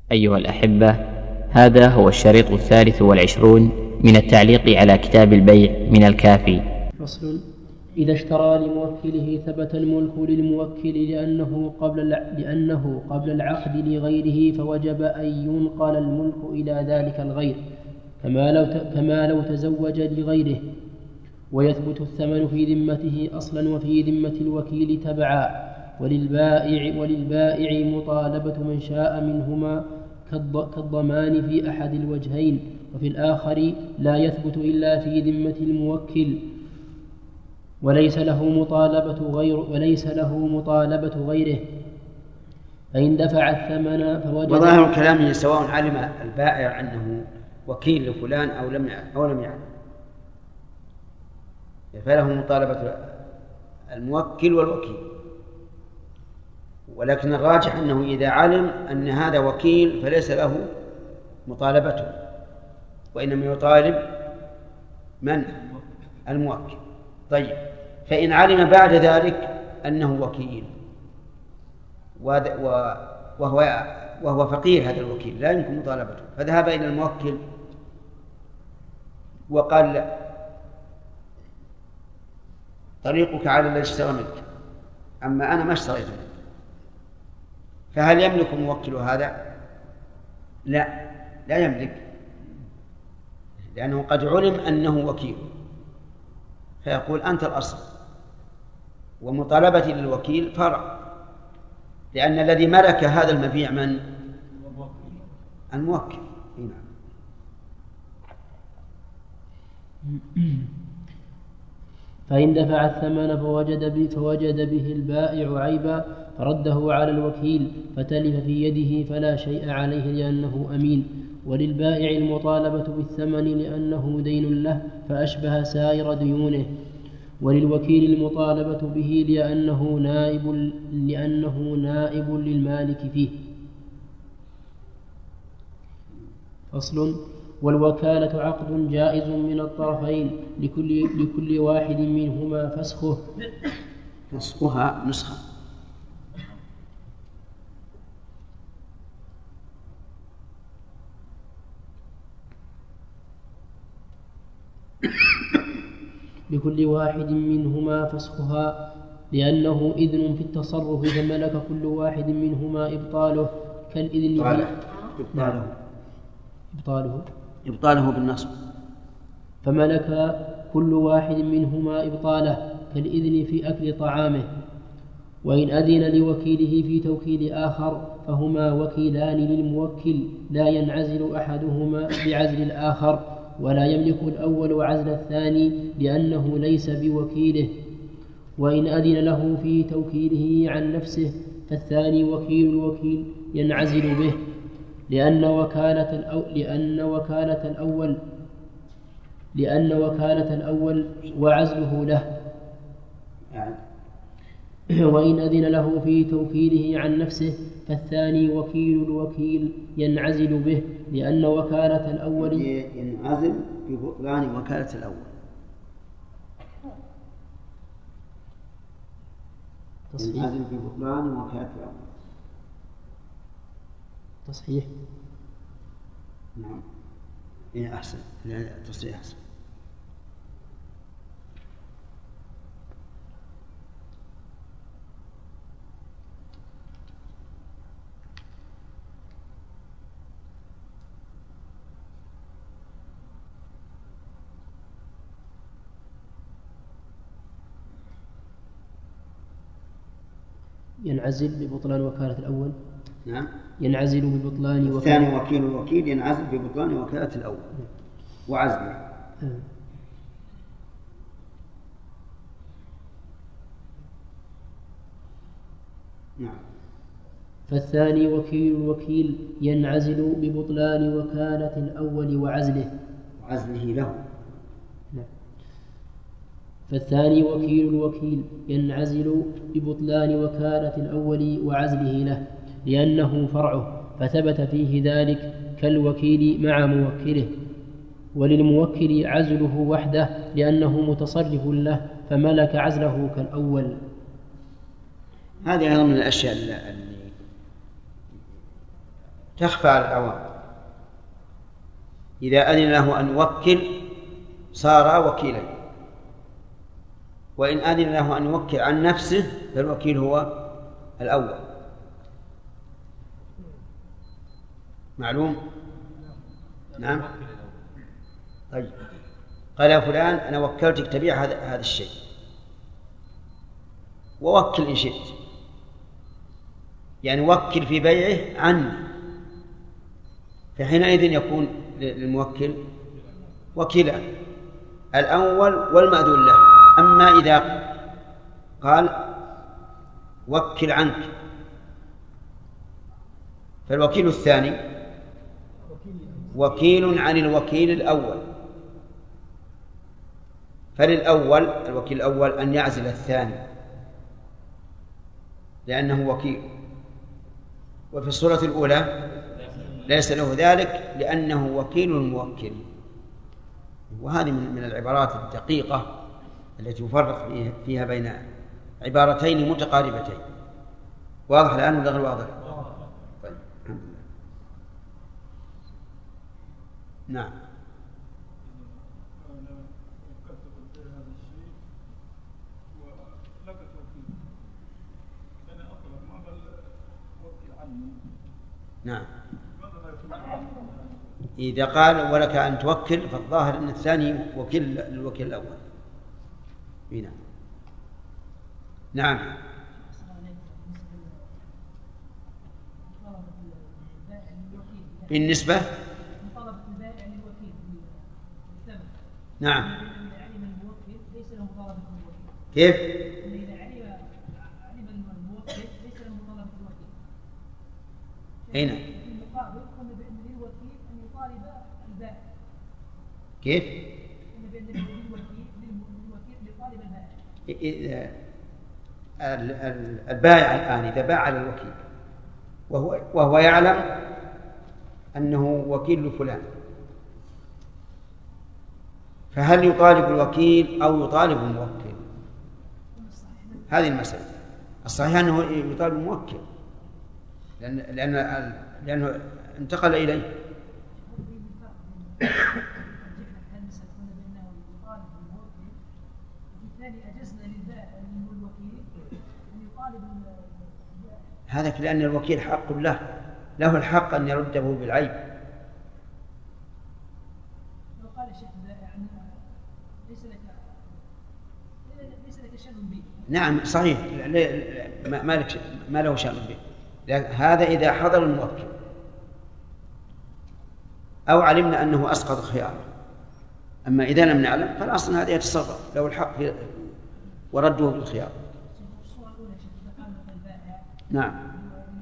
أيها الأحبة، هذا هو الشريط 23 من التعليق على كتاب البيع من الكافي. فصل: إذا اشترى لموكله ثبت الملك للموكل لأنه قبل العقد لغيره، فوجب أن ينقل الملك إلى ذلك الغير كما لو تزوج لغيره، ويثبت الثمن في ذمته أصلا وفي ذمة الوكيل تبعا. وللبائع مطالبة من شاء منهما كالضمان في أحد الوجهين، وفي الآخر لا يثبت إلا في ذمة الموكل، وليس له مطالبة غيره. فإن دفع الثمن فوجد. وظاهر كلامه سواء علم البائع أنه وكيل لفلان أو لم يعلم، فله مطالبة الموكل والوكيل. ولكن الراجح أنه إذا علم أن هذا وكيل فليس له مطالبته، وإنما يطالب من؟ الموكل. طيب، فإن علم بعد ذلك أنه وكيل وهو فقير، هذا الوكيل لا يمكن مطالبته، فذهب إلى الموكل وقال: طريقك على الذي اشترى منك، أما أنا ما اشتريت منك. فهل يملك موكل هذا؟ لا يملك، لأنه قد علم أنه وكيل، فيقول: أنت الأصل، ومطالبتي للوكيل فرع، لأن الذي ملك هذا المبيع من؟ الموكل. فإن دفع الثمن فوجد به البائع عيبا فرده على الوكيل فتلف في يده فلا شيء عليه لأنه أمين. وللبائع المطالبة بالثمن لأنه دين له فأشبه سائر ديونه، وللوكيل المطالبة به لأنه نائب للمالك فيه. فصل: والوكالة عقد جائز من الطرفين لكل واحد منهما فسخها نسخة. لكل واحد منهما فسخها لأنه إذن في التصرف، فملك كل واحد منهما إبطاله كالإذن إبطاله بالنصب. فملك كل واحد منهما إبطاله كالإذن في أكل طعامه. وإن أذن لوكيله في توكيل آخر فهما وكيلان للموكل، لا ينعزل أحدهما بعزل الآخر، ولا يملك الأول عزل الثاني لأنه ليس بوكيله. وإن أذن له في توكيله عن نفسه فالثاني وكيل الوكيل ينعزل به، لأن وكالة الأول وعزله له. وإن أذن له في توكيله عن نفسه فالثاني وكيل الوكيل ينعزل به، لأن وكالة الأول ينعزل ببطلان وكالة الأول. ينعزل ببطلان وكالة الأول. تصحيح. نعم، أحسن، تصحيح أحسن. ينعزل ببطلان وكالة الأول. نعم، ينعزل ببطلان الثاني وكيل الوكيل ينعزل ببطلان وكالة الأول وعزله. نعم. فالثاني وكيل الوكيل ينعزل ببطلان وكالة الأول وعزله له. فالثاني وكيل الوكيل ينعزل ببطلان وكالة الأول وعزله له، لأنه فرعه، فثبت فيه ذلك كالوكيل مع موكله. وللموكل عزله وحده لأنه متصرف له، فملك عزله كالأول. هذه أيضا من الأشياء اللي تخفى على العوام. إذا أذن له أن يوكل صار وكيلا، وإن أذن له أن يوكل عن نفسه فالوكيل هو الأول. معلوم؟ نعم. طيب، قال يا فلان أنا وكلتك تبيع هذا الشيء، ووكل إن شئت، يعني وكل في بيعه عني، فحينئذ يكون للموكل وكيلا، الأول والمأذون له. أما إذا قال وكل عنك فالوكيل الثاني وكيل عن الوكيل الأول، فللأول الوكيل الأول أن يعزل الثاني لأنه وكيل، وفي الصورة الأولى ليس له ذلك لأنه وكيل الموكل. وهذه من العبارات الدقيقة التي يفرق فيها بين عبارتين متقاربتين. واضح الآن ولا غير واضح؟ طيب. نعم. نعم. إذا قال ولك أن توكل فالظاهر أن الثاني وكيل للوكيل الأول. هنا. نعم. بالنسبة نعم. كيف؟ هنا كيف؟ البائع الآن إذا باع على الوكيل وهو يعلم أنه وكيل لفلان، فهل يطالب الوكيل أو يطالب الموكل؟ هذه المسألة. الصحيح أنه يطالب الموكل لأنه انتقل إليه. هذا لأن الوكيل حق له الحق أن يرده بالعيب. لو قال الشيخ يعني ليس لك شأن به. نعم صحيح، ما له شأن به. هذا إذا حضر الموكل أو علمنا أنه أسقط خياره. أما إذا لم نعلم فالأصل هذا يتصرف له الحق ورده بالخيار. نعم.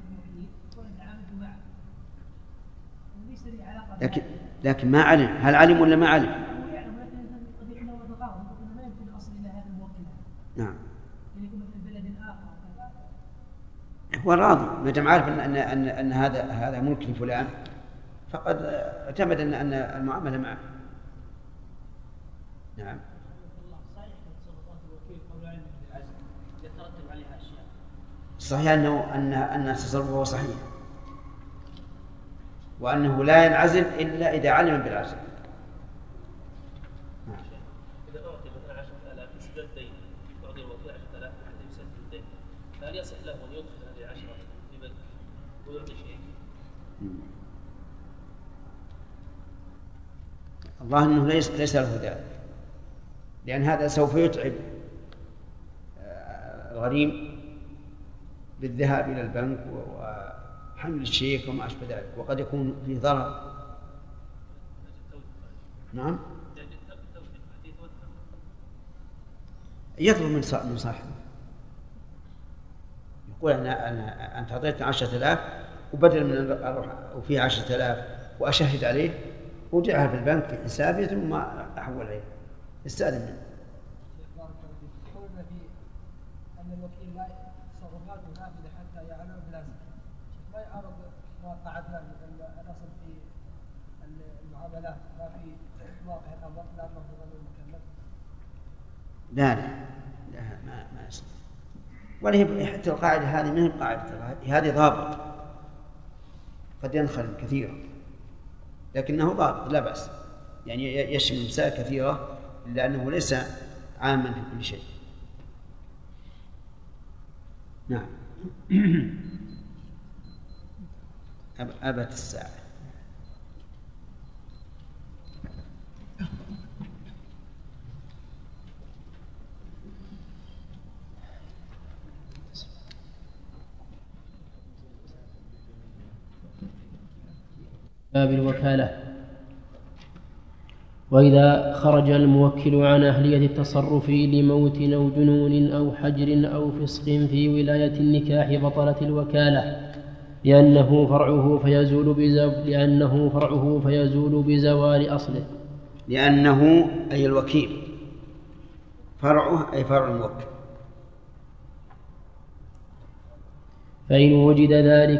لكن ما علم. هل علم ولا ما علم؟ نعم. هو راضي ما دام عارف أن هذا ملك لفلان فقد اعتمد أن المعاملة معه. نعم. صحيح أن تصرفه صحيح وأنه لا ينعزل إلا إذا علم بالعزل. إذا أعطي مثلا 10,000 يسدد الدين، تعطي الوكيل 10,000 حتى يسدد الدين، فهل يصح له أن يدخل هذه 10 في بنك ويعطي شيء؟ الله أنه ليس له ذلك، لأن هذا سوف يتعب الغريم بالذهاب إلى البنك وحمل الشيك وما أشبه ذلك، وقد يكون فيه ضرر. نعم. يطلب من صاحبه، يقول أنت أعطيتني 10,000 وبدل من أروح وفيه 10,000 وأشهد عليه ودعها في البنك في حسابي ثم أحول عليه، استأذن منه. أن الوكيل لا تصرفاته نافذة حتى يعلم بلازم، ما يعرض ما قعدنا الأصل في المعاملات ما في واقع الأمر لا مفروض المكلف. لا ما يصير. ولا حتى القاعدة هذه ما هي قاعدة، هذه ضابط. قد ينخرم كثيرا، لكنه ضابط لا بأس، يعني يشمل مسائل كثيرة لأنه ليس عاما في كل شيء. نعم. أبت الساعة. باب الوكالة. وإذا خرج الموكل عن أهلية التصرف لموت أو جنون أو حجر أو فسق في ولاية النكاح بطلت الوكالة، لأنه فرعه فيزول بزوال أصله. لأنه أي الوكيل، فرعه أي فرع الموكل. فإن وجد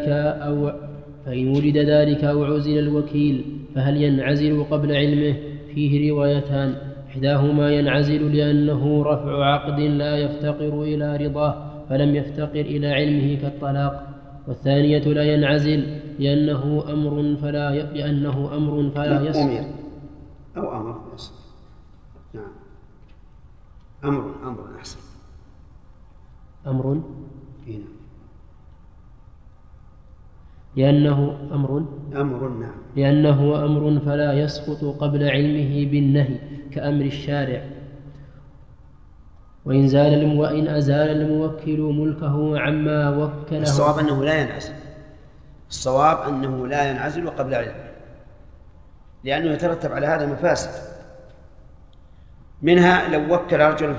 ذلك أو عزل الوكيل فهل ينعزل قبل علمه؟ فيه روايتان، إحداهما ينعزل لأنه رفع عقد لا يفتقر إلى رضاه فلم يفتقر إلى علمه كالطلاق، والثانية لا ينعزل لأنه أمر فلا يصح. أو أمر يصح. نعم. أمر أحسن. أمر هنا. لأنه أمر فلا يسقط قبل علمه بالنهي كأمر الشارع. وإن أزال الموكل ملكه عما وكله. الصواب أنه لا ينعزل قبل علمه، لأنه يترتب على هذا مفاسد. منها لو وكل رجل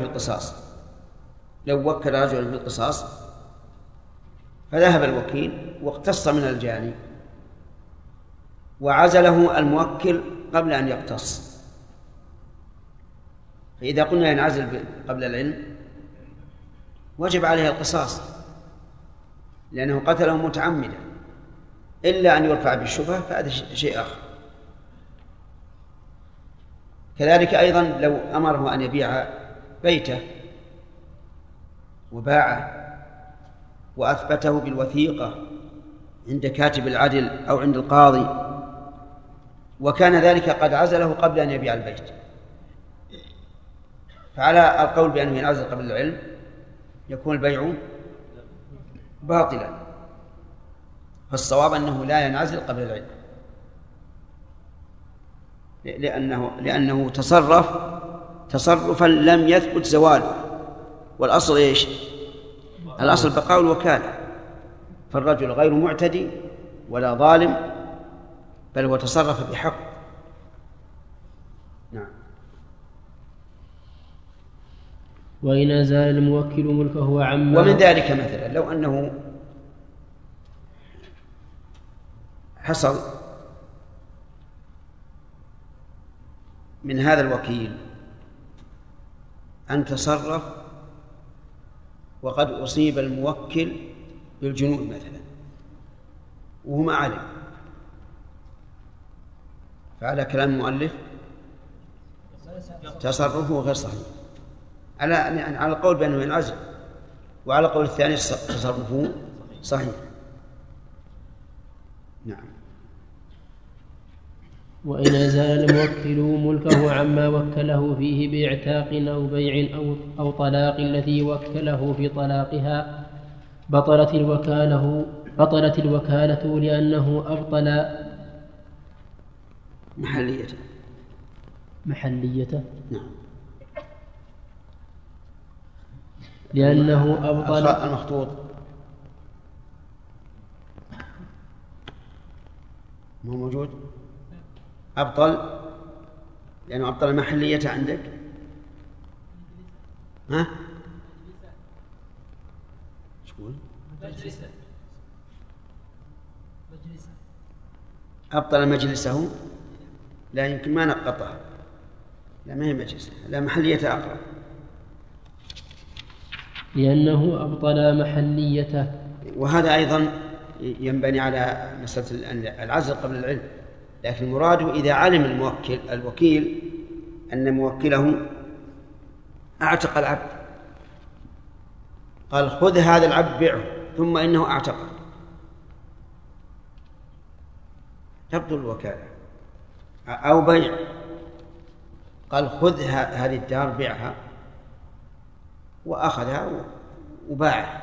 في القصاص فذهب الوكيل واقتص من الجاني وعزله الموكل قبل أن يقتص، فإذا قلنا ينعزل قبل العلم وجب عليه القصاص لأنه قتله متعمدا، إلا أن يرفع بالشبهة فهذا شيء آخر. كذلك أيضا لو أمره أن يبيع بيته وباعه وأثبته بالوثيقة عند كاتب العدل أو عند القاضي، وكان ذلك قد عزله قبل أن يبيع البيت، فعلى القول بأنه ينعزل قبل العلم يكون البيع باطلا، فالصواب أنه لا ينعزل قبل العلم، لأنه تصرفا لم يثبت زواله، والأصل إيش؟ الأصل بقاء الوكالة، فالرجل غير معتدي ولا ظالم بل هو تصرف بحق. نعم. وإن أزال الموكل ملكه عما. ومن ذلك مثلا لو أنه حصل من هذا الوكيل أن تصرف وقد أصيب الموكل بالجنون مثلا وهو ما علم، فعلى كلام المؤلف تصرفه غير صحيح على القول بأنه ينعزل، وعلى القول الثاني تصرفه صحيح. نعم. وإن أزال الموكل ملكه عما وكله فيه باعتاق أو بيع أو طلاق التي وكله في طلاقها بطلت الوكالة لأنه أبطل محليته. نعم. لأنه أبطل المخطوط مو موجود، أبطل لأنه أبطل محليته عندك. ها؟ شقول؟ أبطل مجلسه، لا يمكن ما نقطع، لا ما هي مجلسه، لا محليته أقرب. لأنه أبطل محليته. وهذا أيضا ينبني على مسألة العزل قبل العلم، لكن المراد إذا علم الوكيل أن موكله أعتق العبد، قال خذ هذا العبد بيعه ثم إنه أعتقه، تبطل الوكالة. أو بيع، قال خذ هذه الدار بيعها، وأخذها وباعها.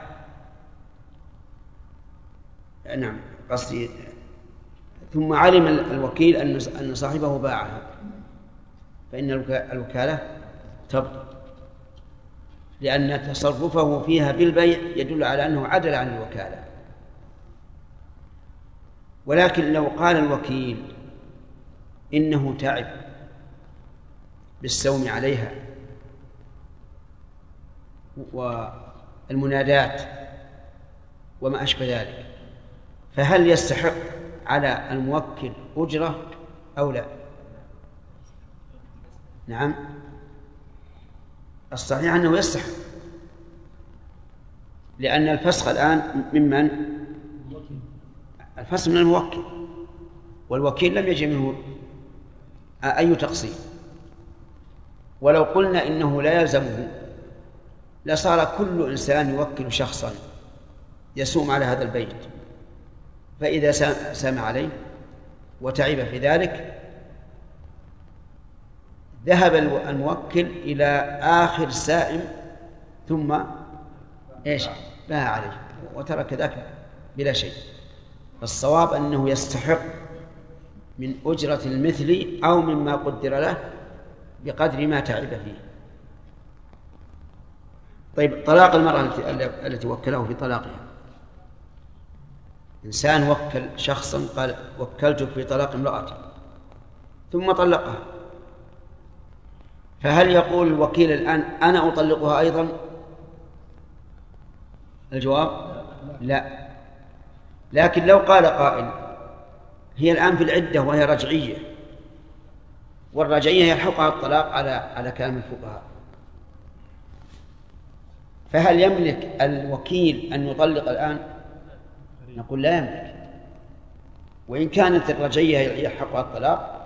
نعم قصدي، ثم علم الوكيل أن صاحبه باعها، فإن الوكالة تبطل، لأن تصرفه فيها بالبيع يدل على أنه عدل عن الوكالة. ولكن لو قال الوكيل إنه تعب بالسوم عليها والمنادات وما أشبه ذلك، فهل يستحق على الموكل أجرة أو لا؟ نعم، الصحيح أنه يستحق، لأن الفسخ الآن ممن؟ الفسخ من الموكل، والوكيل لم يجد منه أي تقصير. ولو قلنا إنه لا يلزمه لصار كل إنسان يوكل شخصا يسوم على هذا البيت، فإذا سام عليه وتعب في ذلك ذهب الموكل إلى آخر سائم ثم باع عليه وترك ذاك بلا شيء. الصواب أنه يستحق من أجرة المثل أو مما قدر له بقدر ما تعب فيه. طيب، طلاق المرأة التي وكله في طلاقها. إنسان وكل شخصا قال وكلتك في طلاق امرأتي ثم طلقها، فهل يقول الوكيل الآن أنا أطلقها أيضا؟ الجواب لا. لكن لو قال قائل هي الآن في العدة وهي رجعية، والرجعية يلحقها الطلاق على كلام الفقهاء، فهل يملك الوكيل أن يطلق الآن؟ نقول لا يملك، وإن كانت الرجعية يلحقها الطلاق،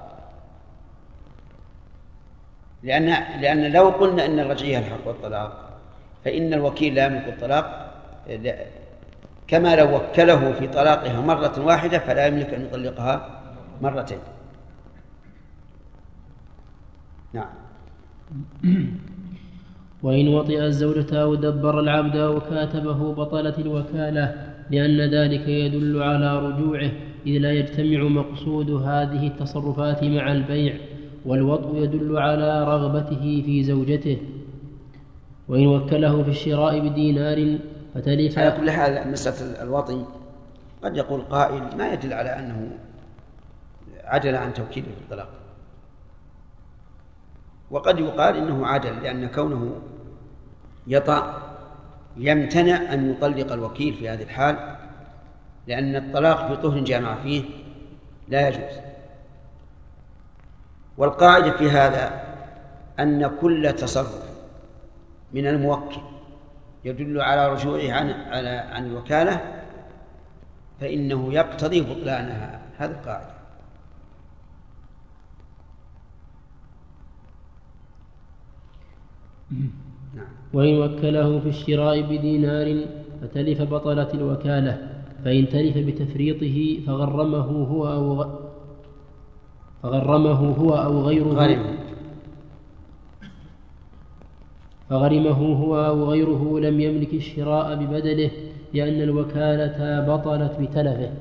لأن لو قلنا أن الرجعية يلحقها الطلاق فإن الوكيل لا يملك الطلاق، كما لو وكله في طلاقها مرة واحدة فلا يملك أن يطلقها مرتين. نعم. وإن وطئ الزوجة أو دبر العبد أو كاتبه بطلت الوكالة، لأن ذلك يدل على رجوعه، إذ لا يجتمع مقصود هذه التصرفات مع البيع، والوطء يدل على رغبته في زوجته. وإن وكله في الشراء بدينار فتلف. على كل حال مسألة الوطي قد يقول قائل ما يدل على أنه عدل عن توكيله في الطلاق، وقد يقال إنه عدل لأن كونه يطأ يمتنع أن يطلق الوكيل في هذه الحال، لأن الطلاق في طهر جامع فيه لا يجوز. والقاعدة في هذا أن كل تصرف من الموكل يدل على رجوعه عن الوكالة فإنه يقتضي بطلانها. هذه القاعدة. نعم. وإن وكله في الشراء بدينار فتلف بطلت الوكالة، فإن تلف بتفريطه فغرمه هو أو غيره لم يملك الشراء ببدله، لأن الوكالة بطلت بتلفه.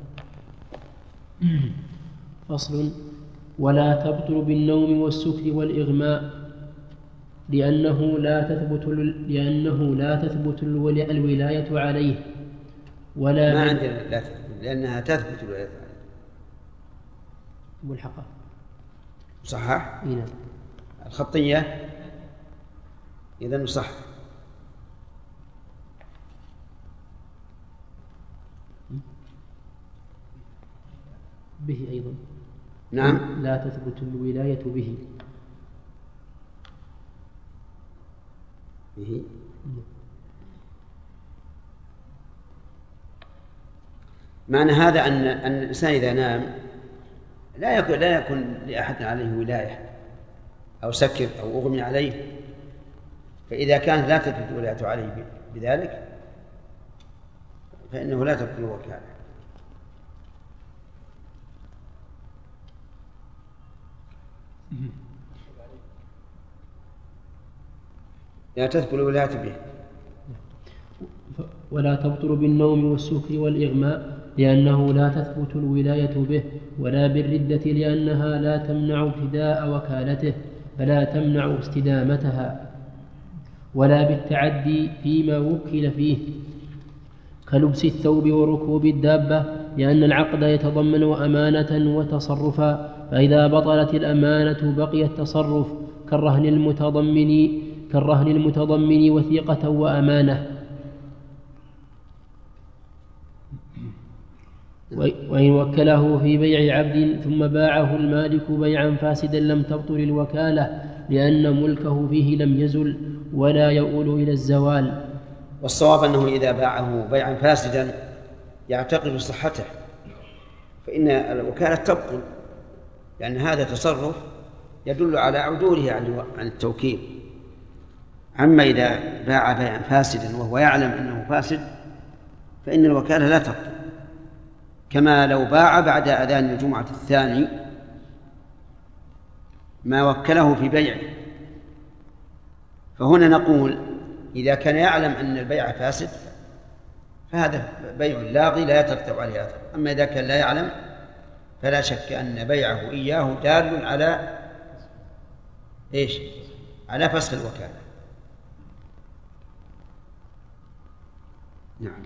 فصل. ولا تبطل بالنوم والسكر والإغماء، لأنه لا تثبت الولاية عليه ولا ما عندنا لا تثبت، لأنها تثبت الولاية عليه. والحقا صحح إيه؟ الخطية إذن صح. به أيضا. نعم. لا تثبت الولاية به. معنى هذا أن الإنسان إذا نام لا يكون لأحد عليه ولاية أو سكر أو أغمي عليه، فإذا كانت لا تثبت الولاية عليه بذلك فإنه لا تبطل الوكالة. لا تثبت الولاية به. ولا تبطل بالنوم والسكر والإغماء لأنه لا تثبت الولاية به، ولا بالردة لأنها لا تمنع ابتداء وكالته فلا تمنع استدامتها، ولا بالتعدي فيما وكل فيه كلبس الثوب وركوب الدابة، لأن العقد يتضمن أمانة وتصرفا، فإذا بطلت الأمانة بقي التصرف كالرهن المتضمن وثيقة وأمانة. وإن وكله في بيع عبد ثم باعه المالك بيعا فاسدا لم تبطل الوكالة، لأن ملكه فيه لم يزل ولا يؤول إلى الزوال. والصواب أنه إذا باعه بيعا فاسدا يعتقد صحته فإن الوكالة تبطل، لأن هذا تصرف يدل على عدوله عن التوكيل. أما إذا باع بيعا فاسدا وهو يعلم أنه فاسد فإن الوكالة لا تبطل، كما لو باع بعد أذان الجمعة الثاني ما وكله في بيعه. فهنا نقول إذا كان يعلم أن البيع فاسد فهذا بيع لاغي لا يترتب عليه أثر. أما إذا كان لا يعلم فلا شك أن بيعه إياه دال على إيش؟ على فسخ الوكالة. نعم.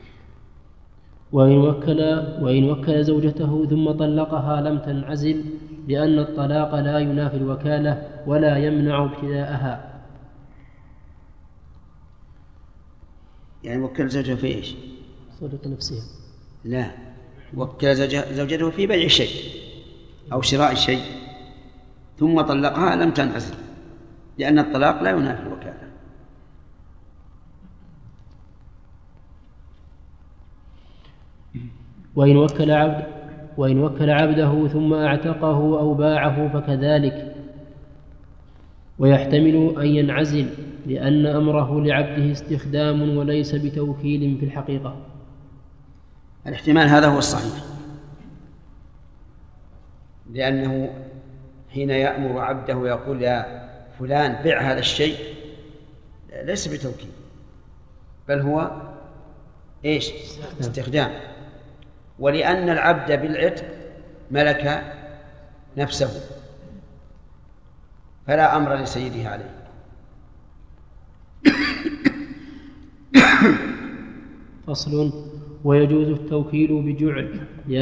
وإن وكل زوجته ثم طلقها لم تنعزل، لأن الطلاق لا ينافي الوكالة ولا يمنع ابتداءها. يعني وكل زوجته في إيش؟ صدق نفسها. لا، وكل زوجته في بيع شيء أو شراء شيء ثم طلقها لم تنعزل، لأن الطلاق لا ينافي الوكالة. وإن وكل عبده ثم أعتقه أو باعه فكذلك، ويحتمل أن ينعزل لأن أمره لعبده استخدام وليس بتوكيل في الحقيقة. الاحتمال هذا هو الصحيح، لأنه حين يأمر عبده يقول يا فلان بع هذا الشيء ليس بتوكيل، بل هو إيش؟ استخدام. ولأن العبد بالعتق ملك نفسه فلا أمر لسيده عليه. فصل. ويجوز التوكيل بجعل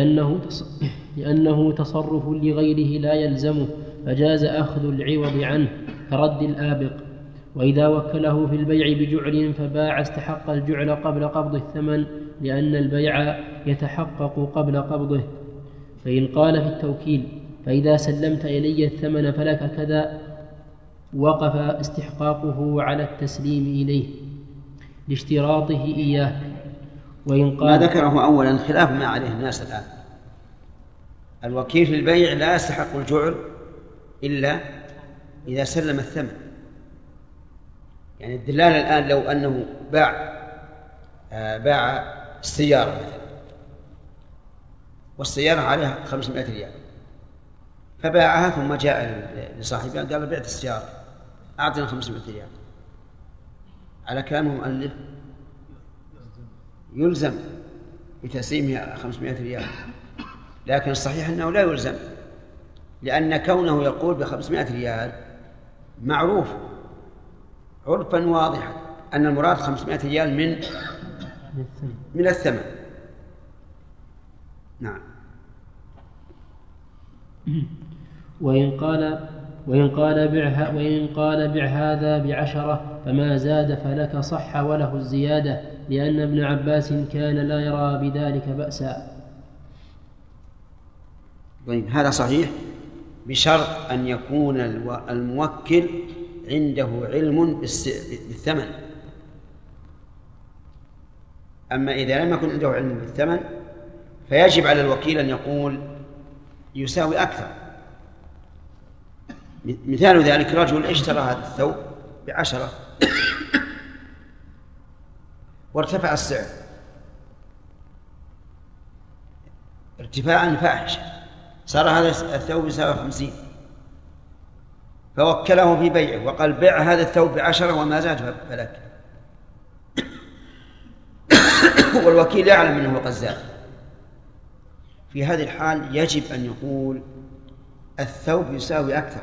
لأنه تصرف لغيره لا يلزمه، فجاز أخذ العوض عنه كرد الآبق. وإذا وكله في البيع بجعل فباع استحق الجعل قبل قبض الثمن، لأن البيع يتحقق قبل قبضه. فإن قال في التوكيل فإذا سلمت إلي الثمن فلك كذا، وقف استحقاقه على التسليم إليه لاشتراطه إياه. وإن قال ما ذكره أولا خلاف ما عليه الناس الآن. الوكيل في البيع لا يستحق الجعل إلا إذا سلم الثمن. يعني الدلال الآن لو أنه باع السيارة مثلا، والسيارة عليها 500 ريال، فباعها ثم جاء لصاحبها قال بعت السيارة أعطنا 500 ريال، على كلام المؤلف يلزم بتسليمها 500 ريال، لكن الصحيح أنه لا يلزم، لأن كونه يقول ب500 ريال معروف عرفا واضحا أن المراد 500 ريال من الثمن. نعم. وإن قال بع هذا ب10 فما زاد فلك صح وله الزيادة، لأن ابن عباس كان لا يرى بذلك بأسا. طيب هذا صحيح بشرط أن يكون الموكل عنده علم بالثمن. أما إذا لم يكن عنده علم بالثمن فيجب على الوكيل أن يقول يساوي أكثر. مثال ذلك رجل اشترى هذا الثوب ب10 وارتفع السعر ارتفاعا فاحشا، صار هذا الثوب يساوي 50، فوكله في بيعه وقال بع هذا الثوب ب10 وما زاد فلك. والوكيل يعلم أنه قد زاد. في هذه الحال يجب أن يقول الثوب يساوي أكثر.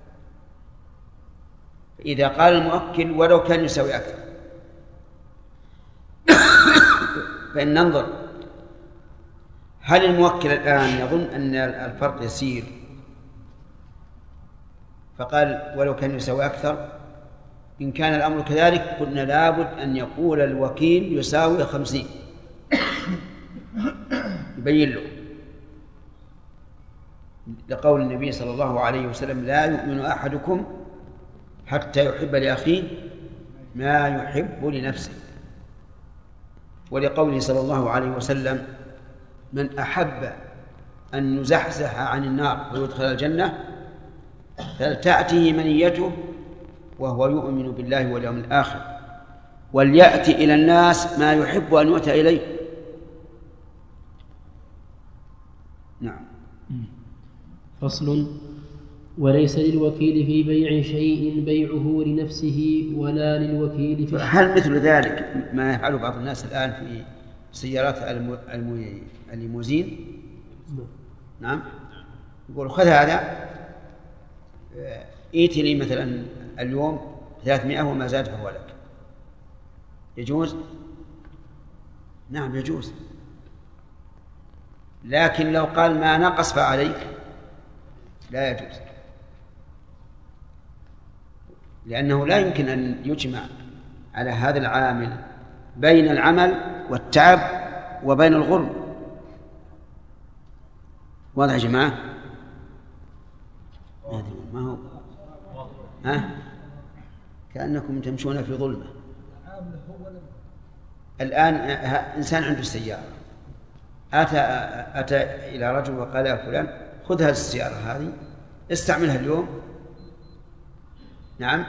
إذا قال المؤكل ولو كان يساوي أكثر فإن ننظر هل الموكل الآن يظن أن الفرق يسير فقال ولو كان يساوي أكثر؟ إن كان الأمر كذلك قلنا لابد أن يقول الوكيل يساوي 50 يبين له، لقول النبي صلى الله عليه وسلم لا يؤمن أحدكم حتى يحب لأخيه ما يحب لنفسه، ولقوله صلى الله عليه وسلم من أحب أن يزحزح عن النار ويدخل الجنة فلتأته منيته وهو يؤمن بالله واليوم الآخر وليأتي إلى الناس ما يحب أن يؤتى إليه. نعم. فصل: وليس للوكيل في بيع شيء بيعه لنفسه ولا للوكيل في هل مثل ذلك ما يفعله بعض الناس الآن في سيارات الليموزين؟ نعم. يقول خذ هذا ائتني مثلا اليوم 300 وما زاد فهو لك. يجوز؟ نعم يجوز، لكن لو قال ما نقص فعليك لا يجوز، لأنه لا يمكن أن يجمع على هذا العامل بين العمل والتعب وبين الغرم. واضح يا جماعة؟ ما هو كأنكم تمشون في ظلمة. الآن إنسان عنده السيارة أتى إلى رجل وقال يا فلان خذ هذه السيارة هذه استعملها اليوم، نعم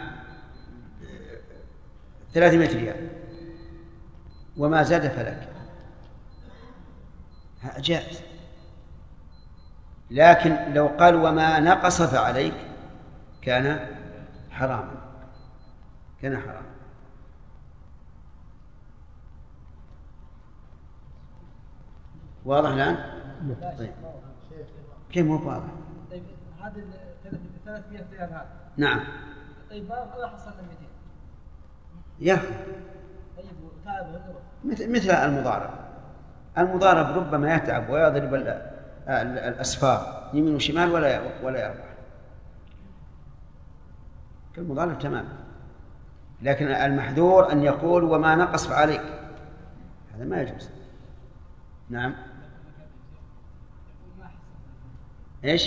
300 ريال وما زاد فلك، جائز. لكن لو قال وما نقص فعليك كان حراما، كان حراما. واضح الآن؟ طيب. كيف مو واضح؟ طيب هذه 300 ريال هذا. نعم. طيب ما حصلنا 200 يا أخي. طيب تعب مثل المضارب ربما يتعب ويضرب الأسفار يمين وشمال ولا يربح كالمضارب تماما. لكن المحذور أن يقول وما نقص فعليك، هذا ما يجوز. نعم. إيش؟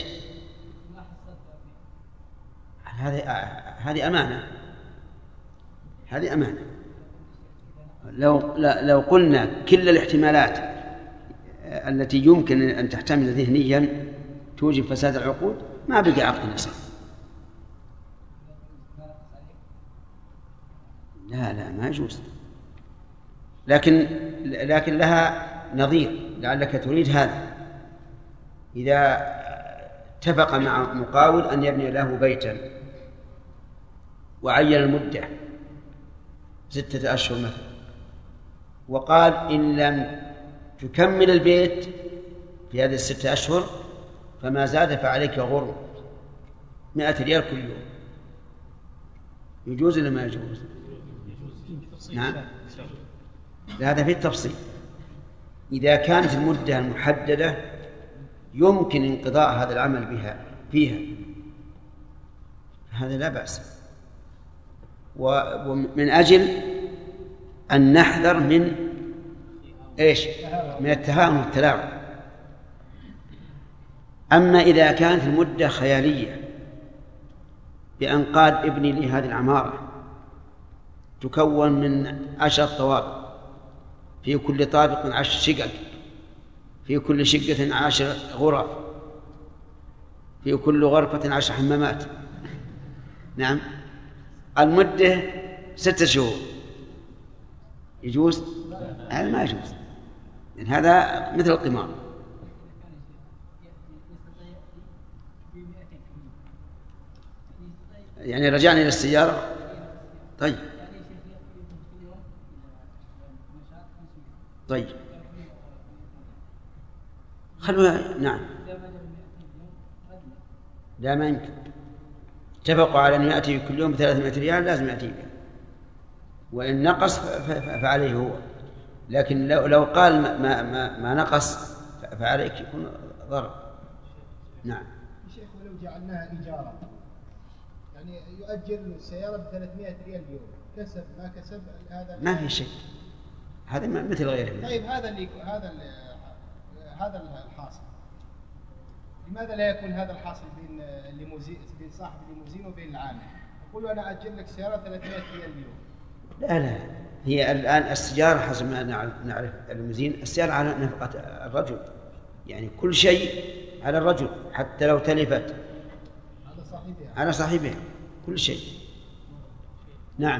هذه أمانة، هذه أمانة. لو قلنا كل الاحتمالات التي يمكن أن تحتمل ذهنيا توجب فساد العقود ما بقي عقد نصف. لا ما يجوز. لكن لها نظير، لعلك تريد هذا. إذا اتفق مع مقاول أن يبني له بيتا وعين المدة 6 أشهر مثلا، وقال إن لم تكمل البيت في هذه 6 أشهر فما زاد فعليك غرم 100 ريال كل يوم، يجوز ولا ما يجوز؟ نعم. هذا في التفصيل. إذا كانت المدة المحددة يمكن انقضاء هذا العمل فيها هذا لا بأس. ومن أجل أن نحذر من إيش؟ من التهاون والتلاعب. أما إذا كانت المدة خيالية بأن قال ابني لي هذه العمارة تكون من 10 طوابق، في كل طابق 10 شقق، في كل شقة 10 غرف، في كل غرفة 10 حمامات، نعم، المدة 6 شهور، يجوز؟ هذا ما يجوز، يعني هذا مثل القمار. يعني رجعنا إلى السيارة. طيب طيب خلونا. نعم لا ما يمكن. اتفقوا على أن يأتي كل يوم ب300 ريال لازم يأتي بها، وإن نقص فعليه هو، لكن لو قال ما نقص فعليك يكون ضرر. نعم. شيخ ولو جعلناها إجارة يعني يؤجر السيارة ب300 ريال اليوم، كسب ما كسب هذا ما في شيء، هذا مثل غيره. طيب هذا الحاصل، لماذا لا يكون هذا الحاصل بين صاحب الليموزين وبين العامل؟ يقول أنا أجر لك سيارة 300 ريال اليوم. لا هي الآن السيارة حسب ما نعرف الليموزين السيارة على نفقة الرجل، يعني كل شيء على الرجل حتى لو تلفت على صاحبها كل شيء. نعم.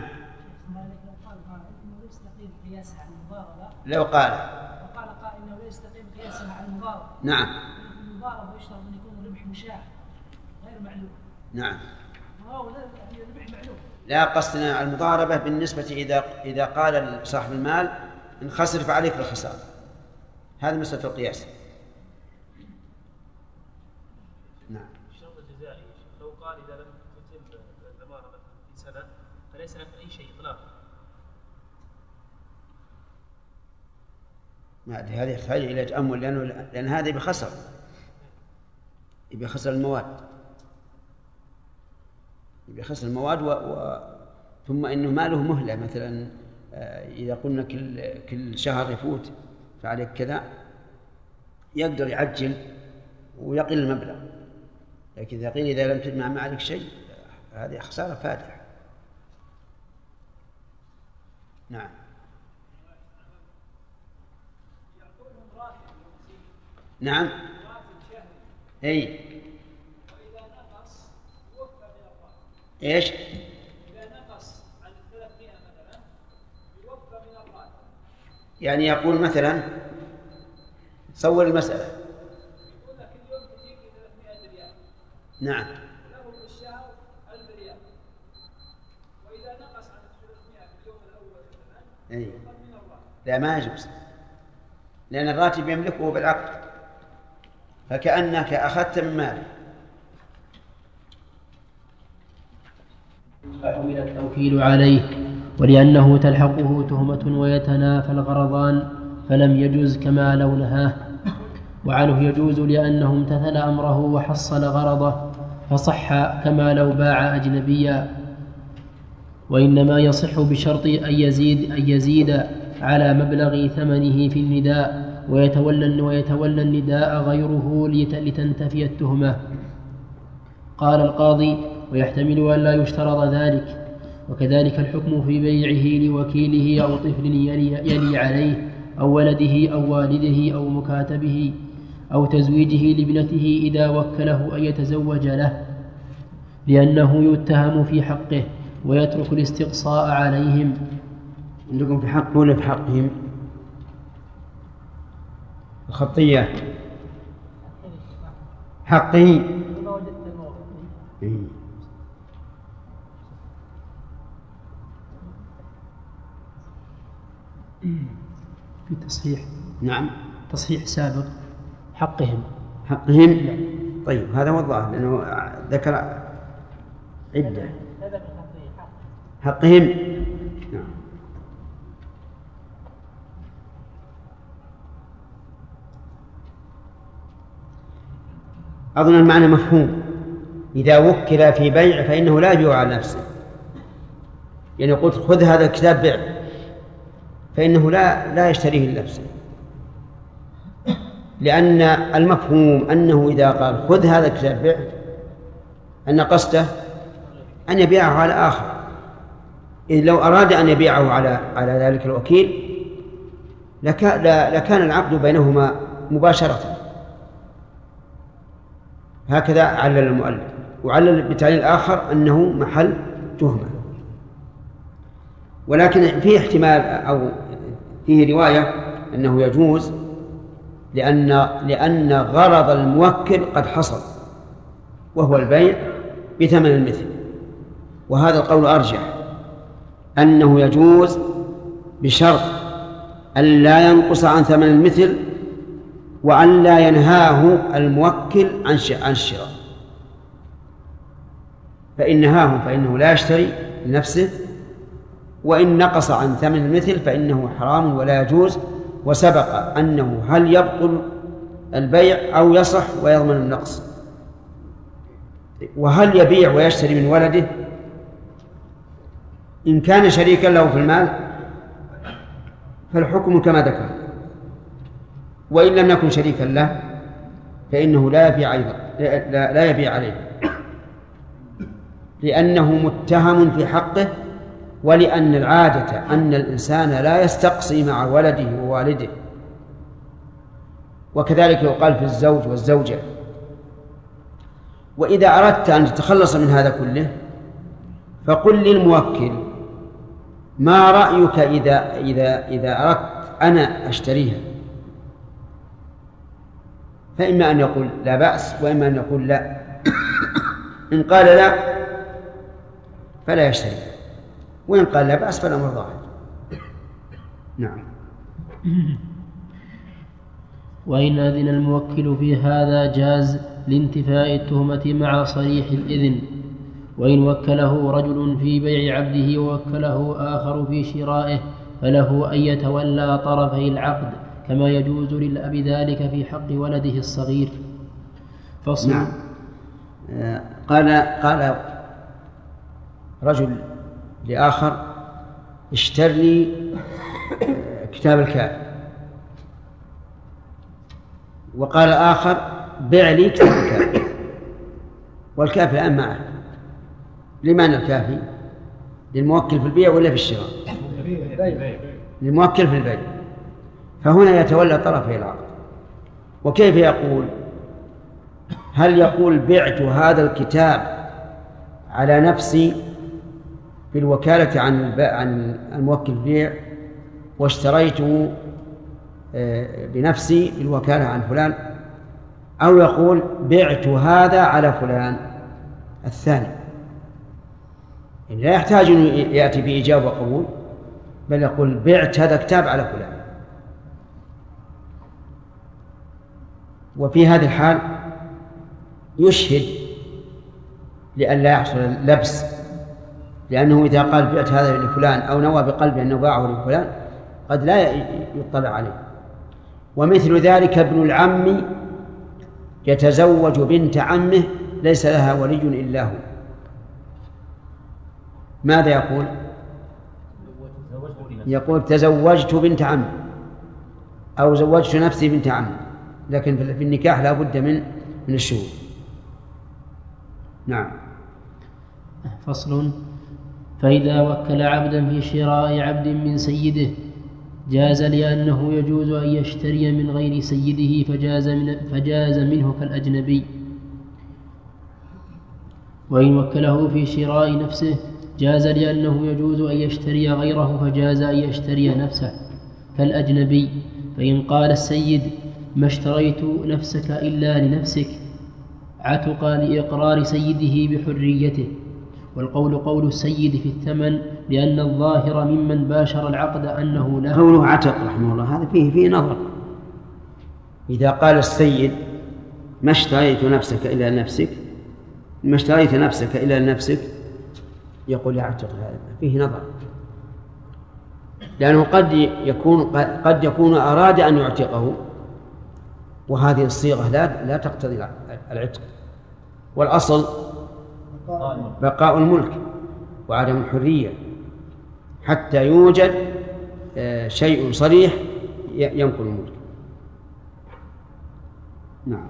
لو قال قائل انه لا يستقيم قياسها على المضاربه. نعم. المضاربه يشترط ان يكون الربح مشاع غير معلوم. نعم. وهو الربح معلوم. لا قصدنا على المضاربة بالنسبة إذا قال صاحب المال إن خسر فعليك الخسارة، هذا مسألة القياس. نعم. الشرط الجزائي لو قال إذا لم تتم العمارة في سنة فليس لك أي شيء إطلاقا. ما أدري، هذه يحتاج إلى تأمل لأن هذا بخسر المواد، بخسر المواد ثم إنه ما له مهلة. مثلا إذا قلنا كل شهر يفوت فعليك كذا يقدر يعجل ويقل المبلغ، لكن إذا قيل إذا لم تجمع ما عليك شيء هذه خسارة فادحة. نعم. نعم. أي. وإذا نقص يوفى من الراتب. إيش؟ إذا نقص عن 300 مثلا يوفى من الراتب. يعني يقول مثلا صور المسألة. يقول لك اليوم تجيك 300 ريال. نعم. له في الشهر 1000 ريال. وإذا نقص عن 300 في اليوم الأول مثلا أي. يوفى من الراتب. لا ما يجوز، لأن الراتب يملكه بالعقد، فكأنك أخذت من ماله. فحمل التوكيل عليه، ولأنه تلحقه تهمة ويتنافى الغرضان فلم يجز كما لو نهاه. وعنه يجوز لأنه امتثل أمره وحصل غرضه فصح كما لو باع أجنبيا، وإنما يصح بشرط أن يزيد على مبلغ ثمنه في النداء ويتولى النداء غيره لتنتفي التهمة. قال القاضي: ويحتمل أن لا يشترط ذلك. وكذلك الحكم في بيعه لوكيله أو طفل يلي عليه أو ولده أو والده أو مكاتبه أو تزويجه لابنته إذا وكله أن يتزوج له، لأنه يتهم في حقه ويترك الاستقصاء عليهم. عندكم في حقه ولا في حقهم؟ الخطية حقه. في تصحيح. نعم. تصحيح سابق. حقهم. طيب هذا وضعه لأنه ذكر عدة. حقهم. نعم. أظن المعنى مفهوم. إذا وكل في بيع فإنه لا يبيع على نفسه، يعني قلت خذ هذا الكتاب بيع فإنه لا يشتريه لنفسه، لأن المفهوم أنه إذا قال خذ هذا الكتاب بيع أن قصده أن يبيعه على آخر. إذ لو أراد أن يبيعه على ذلك الوكيل لكان العقد بينهما مباشرة. هكذا علل المؤلف، وعلل بتعليل آخر أنه محل تهمة. ولكن فيه احتمال أو فيه رواية أنه يجوز لأن غرض الموكل قد حصل، وهو البيع بثمن المثل. وهذا القول أرجح، أنه يجوز بشرط أن لا ينقص عن ثمن المثل وأن لا ينهاه الموكل عن الشراء. فإن نهاه فإنه لا يشتري لنفسه، وإن نقص عن ثمن المثل فإنه حرام ولا يجوز. وسبق أنه هل يبطل البيع أو يصح ويضمن النقص، وهل يبيع ويشتري من ولده إن كان شريكا له في المال فالحكم كما ذكر، وإن لم يكن شريكا له فإنه لا يبيع أيضا، لا يبيع عليه، لأنه متهم في حقه، ولأن العادة أن الإنسان لا يستقصي مع ولده ووالده. وكذلك يقال في الزوج والزوجة. وإذا أردت أن تتخلص من هذا كله فقل للموكل ما رأيك إذا أردت أنا أشتريها، فإما أن يقول لا بأس وإما أن يقول لا. إن قال لا فلا يشتري، وإن قال لا بأس فالأمر ظاهر. نعم. وإن أذن الموكل في هذا جاز لانتفاء التهمة مع صريح الإذن. وإن وكله رجل في بيع عبده ووكله آخر في شرائه فله أن يتولى طرفي العقد، كما يجوز للأب ذلك في حق ولده الصغير. فصل. نعم. قال رجل لآخر اشتر لي كتاب الكافي، وقال آخر بيع لي كتاب الكافي، والكافي الآن معه. لمن الكافي؟ للموكل في البيع ولا في الشراء؟ للموكل في البيع. فهنا يتولى طرفي العقد. وكيف يقول؟ هل يقول بعت هذا الكتاب على نفسي بالوكالة عن الموكل البيع واشتريته بنفسي بالوكالة عن فلان، أو يقول بعت هذا على فلان الثاني؟ إن لا يحتاج أن يأتي بإجابة وقبول، بل يقول بعت هذا الكتاب على فلان. وفي هذه الحال يشهد لئلا يحصل لبس، لأنه إذا قال بعت هذا لفلان أو نوى بقلبه أنه باعه لفلان قد لا يطلع عليه. ومثل ذلك ابن العم يتزوج بنت عمه ليس لها ولي إلا هو، ماذا يقول؟ يقول تزوجت بنت عمي أو زوجت نفسي بنت عمي، لكن في النكاح لا بد من الشهود. نعم. فصل. فإذا وكل عبدا في شراء عبد من سيده جاز لأنه يجوز أن يشتري من غير سيده فجاز منه كالأجنبي. وإن وكله في شراء نفسه جاز لأنه يجوز أن يشتري غيره فجاز أن يشتري نفسه كالأجنبي. فإن قال السيد ما اشتريت نفسك إلا لنفسك عتق لإقرار سيده بحريته. والقول قول السيد في الثمن، لأن الظاهر ممن باشر العقد أنه له. قوله عتق رحمه الله هذا فيه نظر. إذا قال السيد ما اشتريت نفسك إلا لنفسك، ما اشتريت نفسك إلا لنفسك، يقول يعتق، هذا فيه نظر، لأنه قد يكون أراد أن يعتقه، وهذه الصيغة لا تقتضي العتق. والأصل بقاء الملك وعدم الحرية حتى يوجد شيء صريح ينقل الملك. نعم.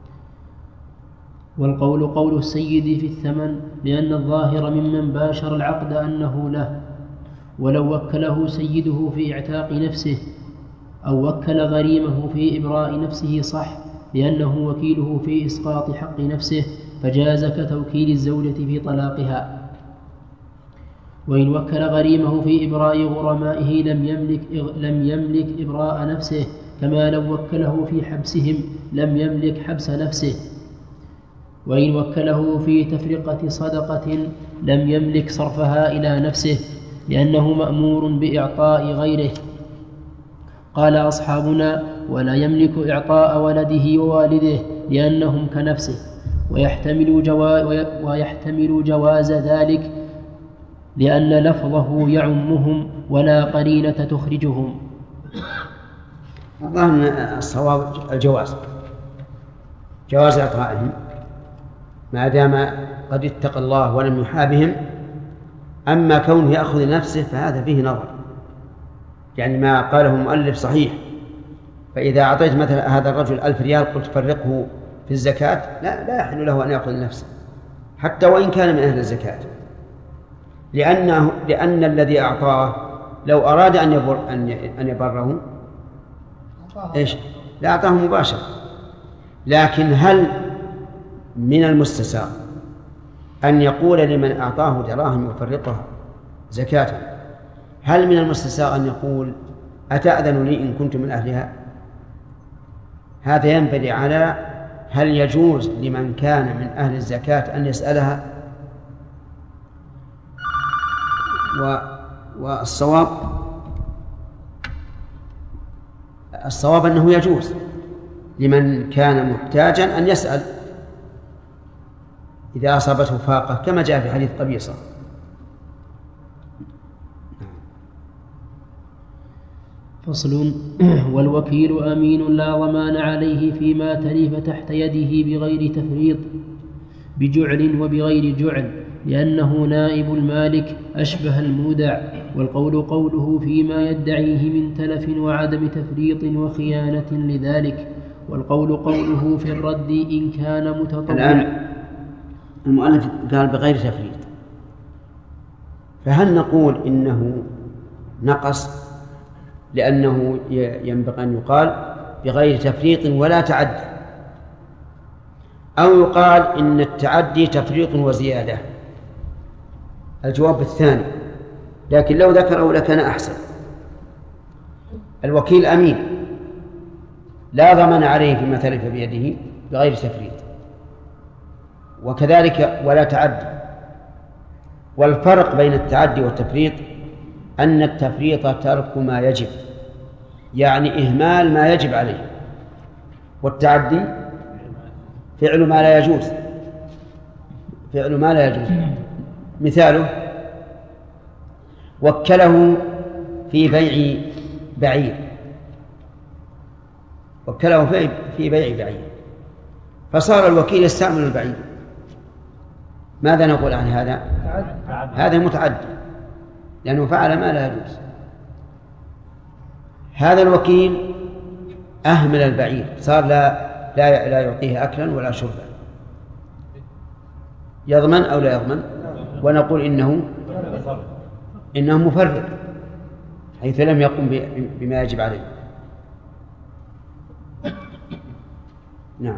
والقول قول السيد في الثمن، لأن الظاهر ممن باشر العقد أنه له. ولو وكله سيده في إعتاق نفسه أو وكل غريمه في إبراء نفسه صح، لأنه وكيله في إسقاط حق نفسه، فجاز كتوكيل الزوجة في طلاقها. وإن وكل غريمه في إبراء غرمائه لم يملك إبراء نفسه، كما لو وكله في حبسهم لم يملك حبس نفسه. وإن وكله في تفرقة صدقة لم يملك صرفها إلى نفسه لأنه مأمور بإعطاء غيره. قال أصحابنا: ولا يملك إعطاء ولده ووالده لأنهم كنفسه، ويحتمل جواز ذلك لأن لفظه يعمهم ولا قرينة تخرجهم. الظاهر الصواب الجواز، جواز إعطائهم ما دام قد اتقى الله ولم يحابهم. أما كونه يأخذ لنفسه فهذا فيه نظر، يعني ما قاله المؤلف صحيح. فإذا أعطيت مثلا هذا الرجل 1000 ريال قلت فرقه في الزكاة، لا يحل له أن يأخذ لنفسه حتى وإن كان من أهل الزكاة، لأن الذي أعطاه لو أراد أن يبره لا أعطاه مباشرة. لكن هل من المستساغ أن يقول لمن أعطاه دراهم يفرقها زكاة، هل من المستساغ أن يقول: أتأذن لي إن كنت من أهلها؟ هذا ينبني على هل يجوز لمن كان من أهل الزكاة أن يسألها. والصواب أنه يجوز لمن كان محتاجا أن يسأل إذا أصابته فاقة، كما جاء في حديث قبيصة. فصل. والوكيل أمين لا ضمان عليه فيما تلف تحت يده بغير تفريط بجعل وبغير جعل، لأنه نائب المالك أشبه المودع. والقول قوله فيما يدعيه من تلف وعدم تفريط وخيانة لذلك. والقول قوله في الرد إن كان متطوعا. الآن المؤلف قال بغير تفريط، فهل نقول إنه نقص لأنه ينبغي أن يقال بغير تفريط ولا تعدي، أو يقال إن التعدي تفريط وزيادة؟ الجواب الثاني، لكن لو ذكره لكان أحسن. الوكيل أمين لا ضمان عليه فيما تلف بيده بغير تفريط، وكذلك ولا تعدي. والفرق بين التعدي والتفريط أن التفريط ترك ما يجب، يعني إهمال ما يجب عليه، والتعدي فعل ما لا يجوز. مثاله: وكله في بيع بعير، فصار الوكيل يستعمل البعير، ماذا نقول عن هذا؟ هذا متعدي لأنه فعل ما لا يجوز. هذا الوكيل أهمل البعير، صار لا يعطيه أكلا ولا شربا، يضمن أو لا يضمن؟ ونقول إنه مفرط حيث لم يقم بما يجب عليه. نعم.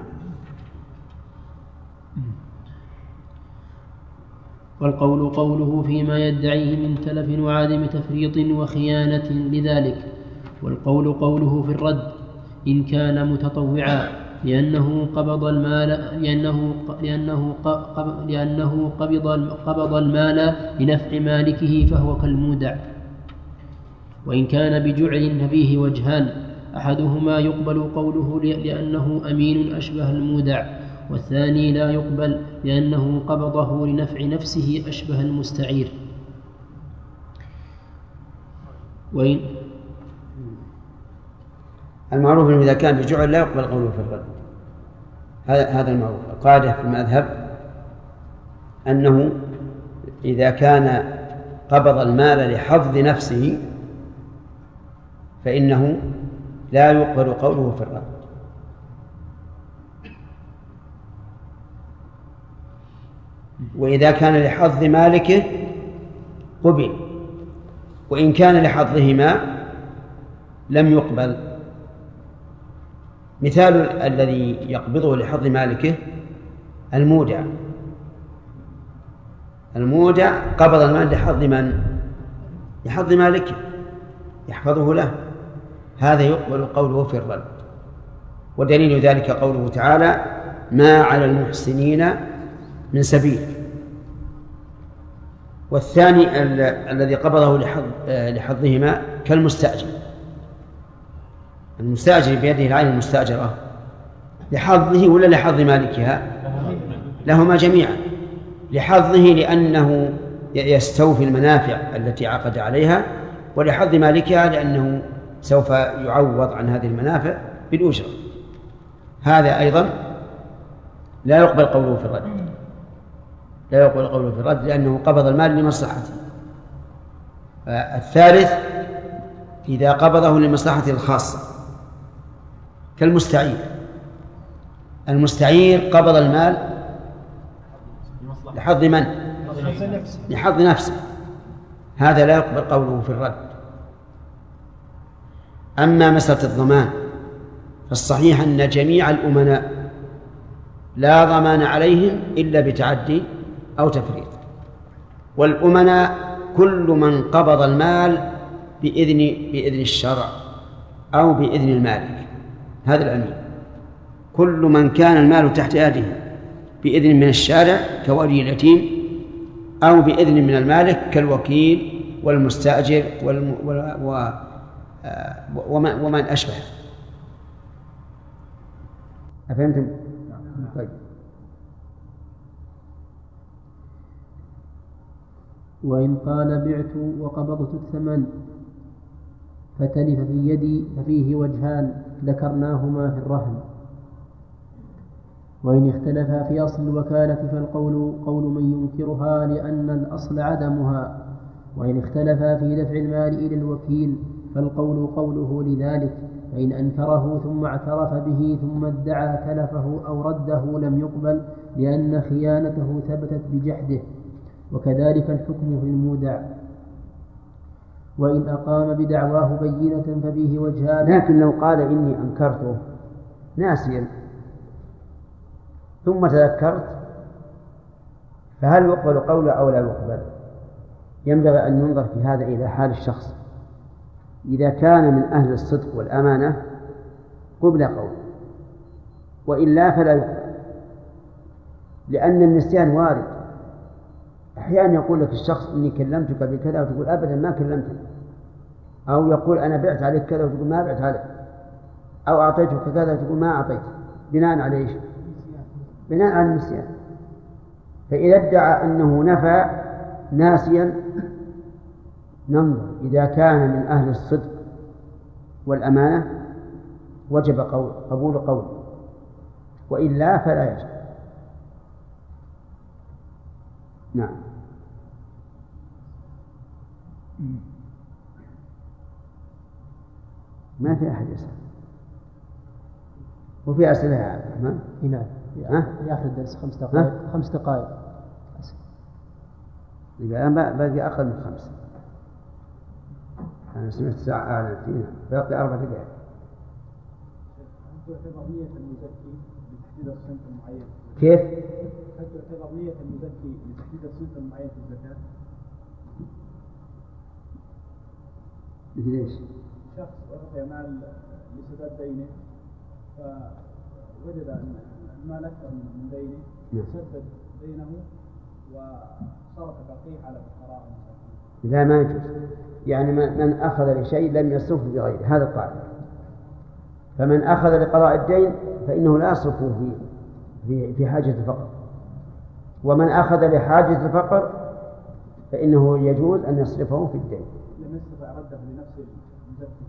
والقول قوله فيما يدعيه من تلف وعدم تفريط وخيانة لذلك. والقول قوله في الرد إن كان متطوعا، لأنه قبض المال لنفع مالكه فهو كالمودع. وإن كان بجعل ففيه وجهان: أحدهما يقبل قوله لأنه أمين أشبه المودع، والثاني لا يقبل لأنه قبضه لنفع نفسه أشبه المستعير. وإن المعروف إذا كان بجعل لا يقبل قوله في الرد، هذا المعروف. القاعدة في المذهب أنه إذا كان قبض المال لحفظ نفسه فإنه لا يقبل قوله في الرد. وإذا كان لحظ مالكه قبل، وإن كان لحظهما لم يقبل. مثال الذي يقبضه لحظ مالكه المودع قبض المال لحظ من؟ لحظ مالكه يحفظه له، هذا يقبل قوله في الرد. ودليل ذلك قوله تعالى: ما على المحسنين من سبيل. والثاني الذي قبضه لحظهما كالمستأجر. المستأجر بيده العين المستأجرة لحظه ولا لحظ مالكها؟ لهما جميعا. لحظه لأنه يستوفي المنافع التي عقد عليها، ولحظ مالكها لأنه سوف يعوض عن هذه المنافع بالأجرة. هذا أيضا لا يقبل قوله في الرد، لا يقبل قوله في الرد لأنه قبض المال لمصلحته. الثالث إذا قبضه لمصلحته الخاصة كالمستعير. المستعير قبض المال لحظ من؟ لحظ نفسه، هذا لا يقبل قوله في الرد. أما مسألة الضمان فالصحيح أن جميع الأمناء لا ضمان عليهم إلا بتعدي أو تفريط، والأمناء كل من قبض المال بإذن الشرع أو بإذن المالك، هذا الأمين. كل من كان المال تحت يده بإذن من الشارع كولي اليتيم، أو بإذن من المالك كالوكيل والمستأجر ومن أشبه. أفهمتم؟ طيب. وإن قال بعت وقبضت الثمن فتلف في يدي ففيه وجهان ذكرناهما في الرهن. وإن اختلفا في أصل الوكالة فالقول قول من ينكرها لأن الأصل عدمها، وإن اختلفا في دفع المال إلى الوكيل فالقول قوله لذلك، فإن أنكره ثم اعترف به ثم ادعى تلفه أو رده لم يقبل لأن خيانته ثبتت بجحده، وكذلك الحكم في المودع. وإن أقام بدعواه بينة ففيه وجهان. لكن لو قال إني أنكرته ناسيا ثم تذكرت فهل يقبل قوله أو لا يقبل؟ ينبغي أن ينظر في هذا إلى حال الشخص. إذا كان من أهل الصدق والأمانة قبل قوله، وإلا فلا يقبل، لأن النسيان وارد. أحيانا يقول لك الشخص إني كلمتك بكذا وتقول أبدا ما كلمتك، أو يقول أنا بعت عليك كذا وتقول ما بعت عليك، أو أعطيتك كذا وتقول ما أعطيت. بناء على إيش؟ بناء على النسيان. فإذا ادعى أنه نفى ناسيا ننظر إذا كان من أهل الصدق والأمانة وجب قبول قوله، وإلا فلا يجب. نعم. ما في أحد يسأل وفي أسئلة يا عبد الرحمن؟ نعم. في آخر الدرس 5 دقائق. 5 دقائق. إذا باقي أقل من 5. أنا سمعت ساعة أعلى فينا باقي 4 دقائق. هل تعتبر نية المزكي لتحديد الصنف المعين؟ كيف؟ هل تعتبر نية المزكي لتحديد الصنف المعين في الزكاة؟ مثل إيش؟ شخص أعطي مال لسداد دينه فوجد أن المال أكثر من دينه سدد دينه وصرف بقيه على الفقراء والمساكين. لا، ما يجوز. يعني من أخذ لشيء لم يصرفه بغيره، هذا القاعدة. فمن أخذ لقضاء الدين فإنه لا يصرفه في حاجة الفقر، ومن أخذ لحاجة الفقر فإنه يجوز أن يصرفه في الدين. لم يستطع رده لنفسه المزكي.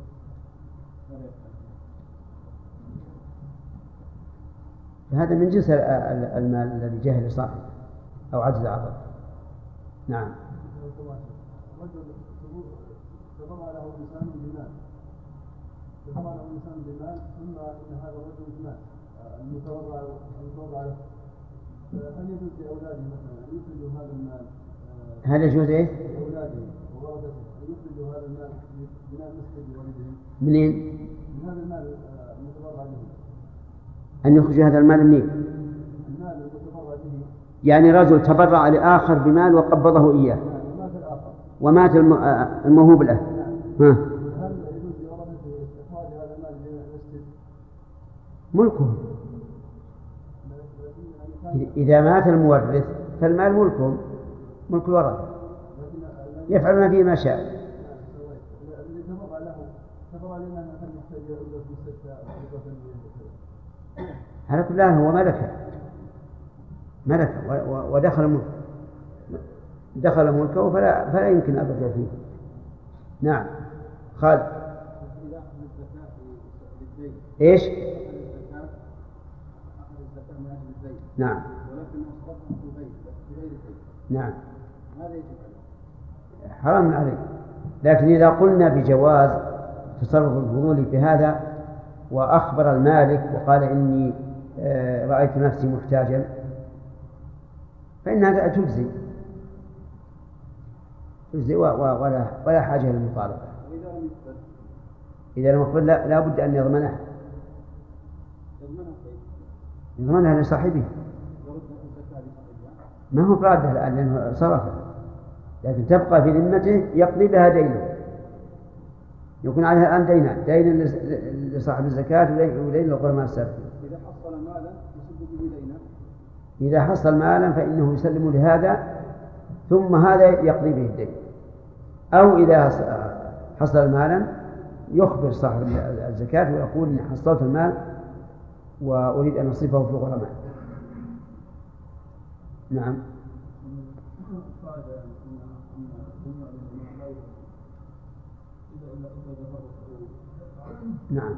هذا من جنس المال الذي جاء لصاحبه أو عجز عقل. نعم. رجل تضرع له إنسان بمال، ثم إن هذا الرجل مات المتورع له، هل يجوز لأولاده مثلا أن يخرجوا هذا المال؟ هل يجوز إيه؟ لأولاده وورثته أن يخرجوا هذا المال بناء مسجد لوالدهم؟ منين؟ من هذا المال المتبرع به. أن يخرج هذا المال منين؟ المال المتبرع به. يعني رجل تبرع لآخر بمال وقبضه إياه ومات الموهوب له. هل يجوز لورثته إخراج هذا المال من المسجد؟ ملكه. إذا مات المورث فالمال ملكهم، ملك الورثة، يفعلون فيه ما شاء. على كل حال هو ملك دخل ملكه فلا يمكن أبدا فيه. نعم. خالد. إيش؟ نعم. نعم. حرام عليه. لكن إذا قلنا بجواز تصرف الفضول بهذا وأخبر المالك وقال إني رأيت نفسي محتاجا فإنها تجزي ولا حاجة للمطالبة. إذا لم يقبل لا بد أن يضمنها لصاحبه، ما هو رادها الآن لأنه صرفه، لكن تبقى في ذمته يقضي بها دينه، يكون عليها الآن دين لصاحب الزكاة ودين للغرماء السابقين. إذا حصل مالا فإنه يسلم لهذا ثم هذا يقضي به الدين، أو إذا حصل مالا يخبر صاحب الزكاة ويقول إن حصلت المال وأريد أن أصرفه في الغرماء. نعم. نعم.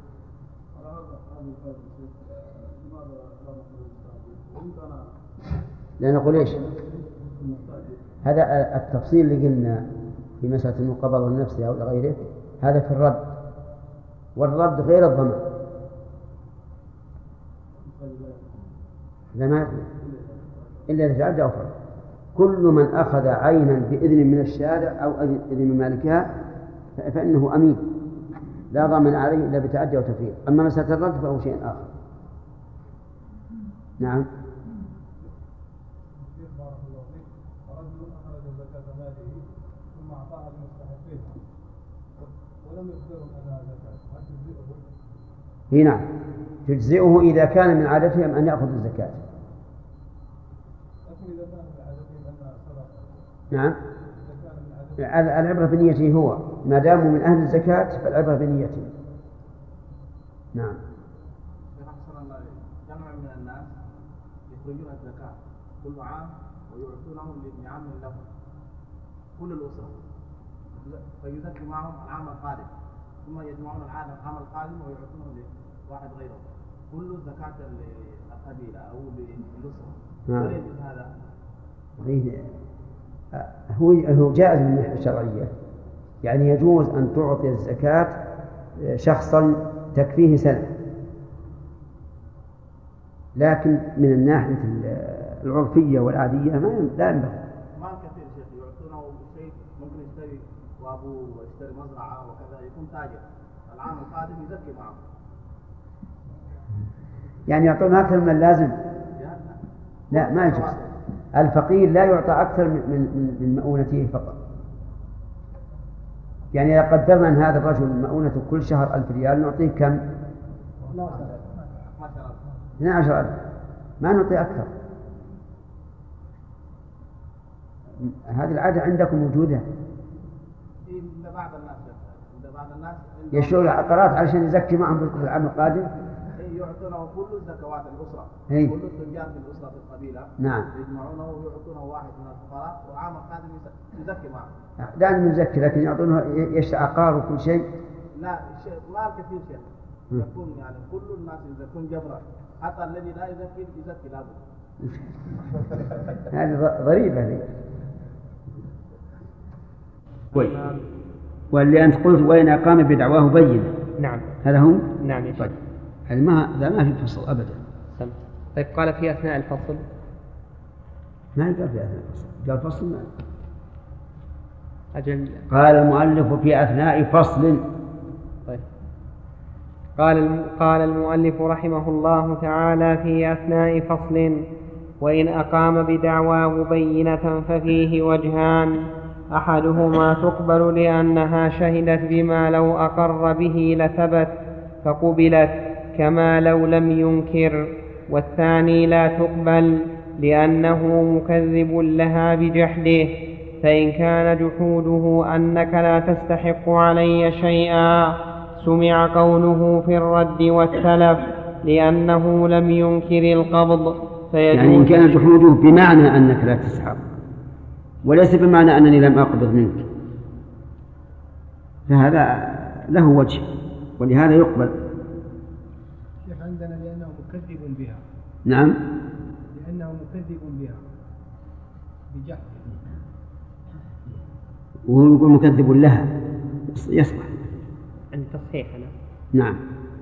لا نقول إيش هذا التفصيل اللي قلنا في مسألة المقابضة النفسية أو غيره، هذا في الرد، والرد غير الضمان. لا ما إلا إذا تعدى أو فرد. كل من أخذ عينا بإذن من الشارع أو إذن من مالكها فإنه أمين لا ضامن عليه إلا بتعدي أو تفريط. أما مسألة الرد فهو شيء آخر. نعم. هي نعم تجزئه إذا كان من عادتهم أن يأخذ الزكاة. نعم. العبرة بنيته هو ما داموا من أهل الزكاة فالعبرة بنيته. نعم. جمع من الناس يخرجون الزكاة كل عام ويعطونهم لابن عم لهم كل الأسرة، فيزكي معهم العام القادم، ثم يجمعون العام القادم ويعطونهم لواحد غيره كل زكاة القبيلة أو للأسرة. ولا يجوز هذا؟ هو جائز من الناحية الشرعية، يعني يجوز أن تعطي الزكاة شخصا تكفيه سنة، لكن من الناحية العرفية والعادية لا ينبغي. ما كثير شيء يعطونه شيء ممكن يشتري وأبوه ويشتري مزرعة وكذا يكون تاجر، العام القادم يزكي معه. يعني يعطونه أكثر من اللازم؟ لا ما يجوز. الفقير لا يعطى أكثر من مؤونته فقط. يعني إذا قدرنا أن هذا الرجل مؤونته كل شهر 1000 ريال نعطيه كم؟ 12,000. ما نعطي أكثر. هذه العادة عندكم موجودة؟ بعض الناس يشتروا العقارات علشان يزكي معهم في العام القادم. يعطونه كل الزكوات الأسرة، كل التجار في الأسرة في القبيلة. نعم. يجمعونه ويعطونه واحد من الفقراء والعام القادم يزكي معه. لا نزكي لكن يعطونه يشتري عقار وكل شيء. لا ما كثير شيء يكون يعني كل الناس يزكون جبرا، حتى الذي لا يزكي لابد. هذه ضريبة هذه. واللي أنت قلت وإن أقام بدعواه بينة. نعم. هذا هو؟ نعم يا شيخ. طيب. هذا ما في فصل أبدا. طيب قال في أثناء الفصل. ما قال في أثناء الفصل. قال فصل ما. أجل. قال المؤلف في أثناء فصل. طيب. قال المؤلف رحمه الله تعالى في أثناء فصل: وإن أقام بدعواه بينة ففيه وجهان، أحدهما تقبل لأنها شهدت بما لو أقر به لثبت فقبلت كما لو لم ينكر، والثاني لا تقبل لأنه مكذب لها بجحده. فإن كان جحوده أنك لا تستحق علي شيئا سمع قوله في الرد والتلف لأنه لم ينكر القبض. يعني إن كان جحوده بمعنى أنك لا تستحق وليس بمعنى أنني لم أقبض منك فهذا له وجه ولهذا يقبل. شيخ عندنا لأنه مكذب بها. نعم لأنه مكذب بها بجحد وهو يقول مكذب لها يصبح عند تصحيح. نعم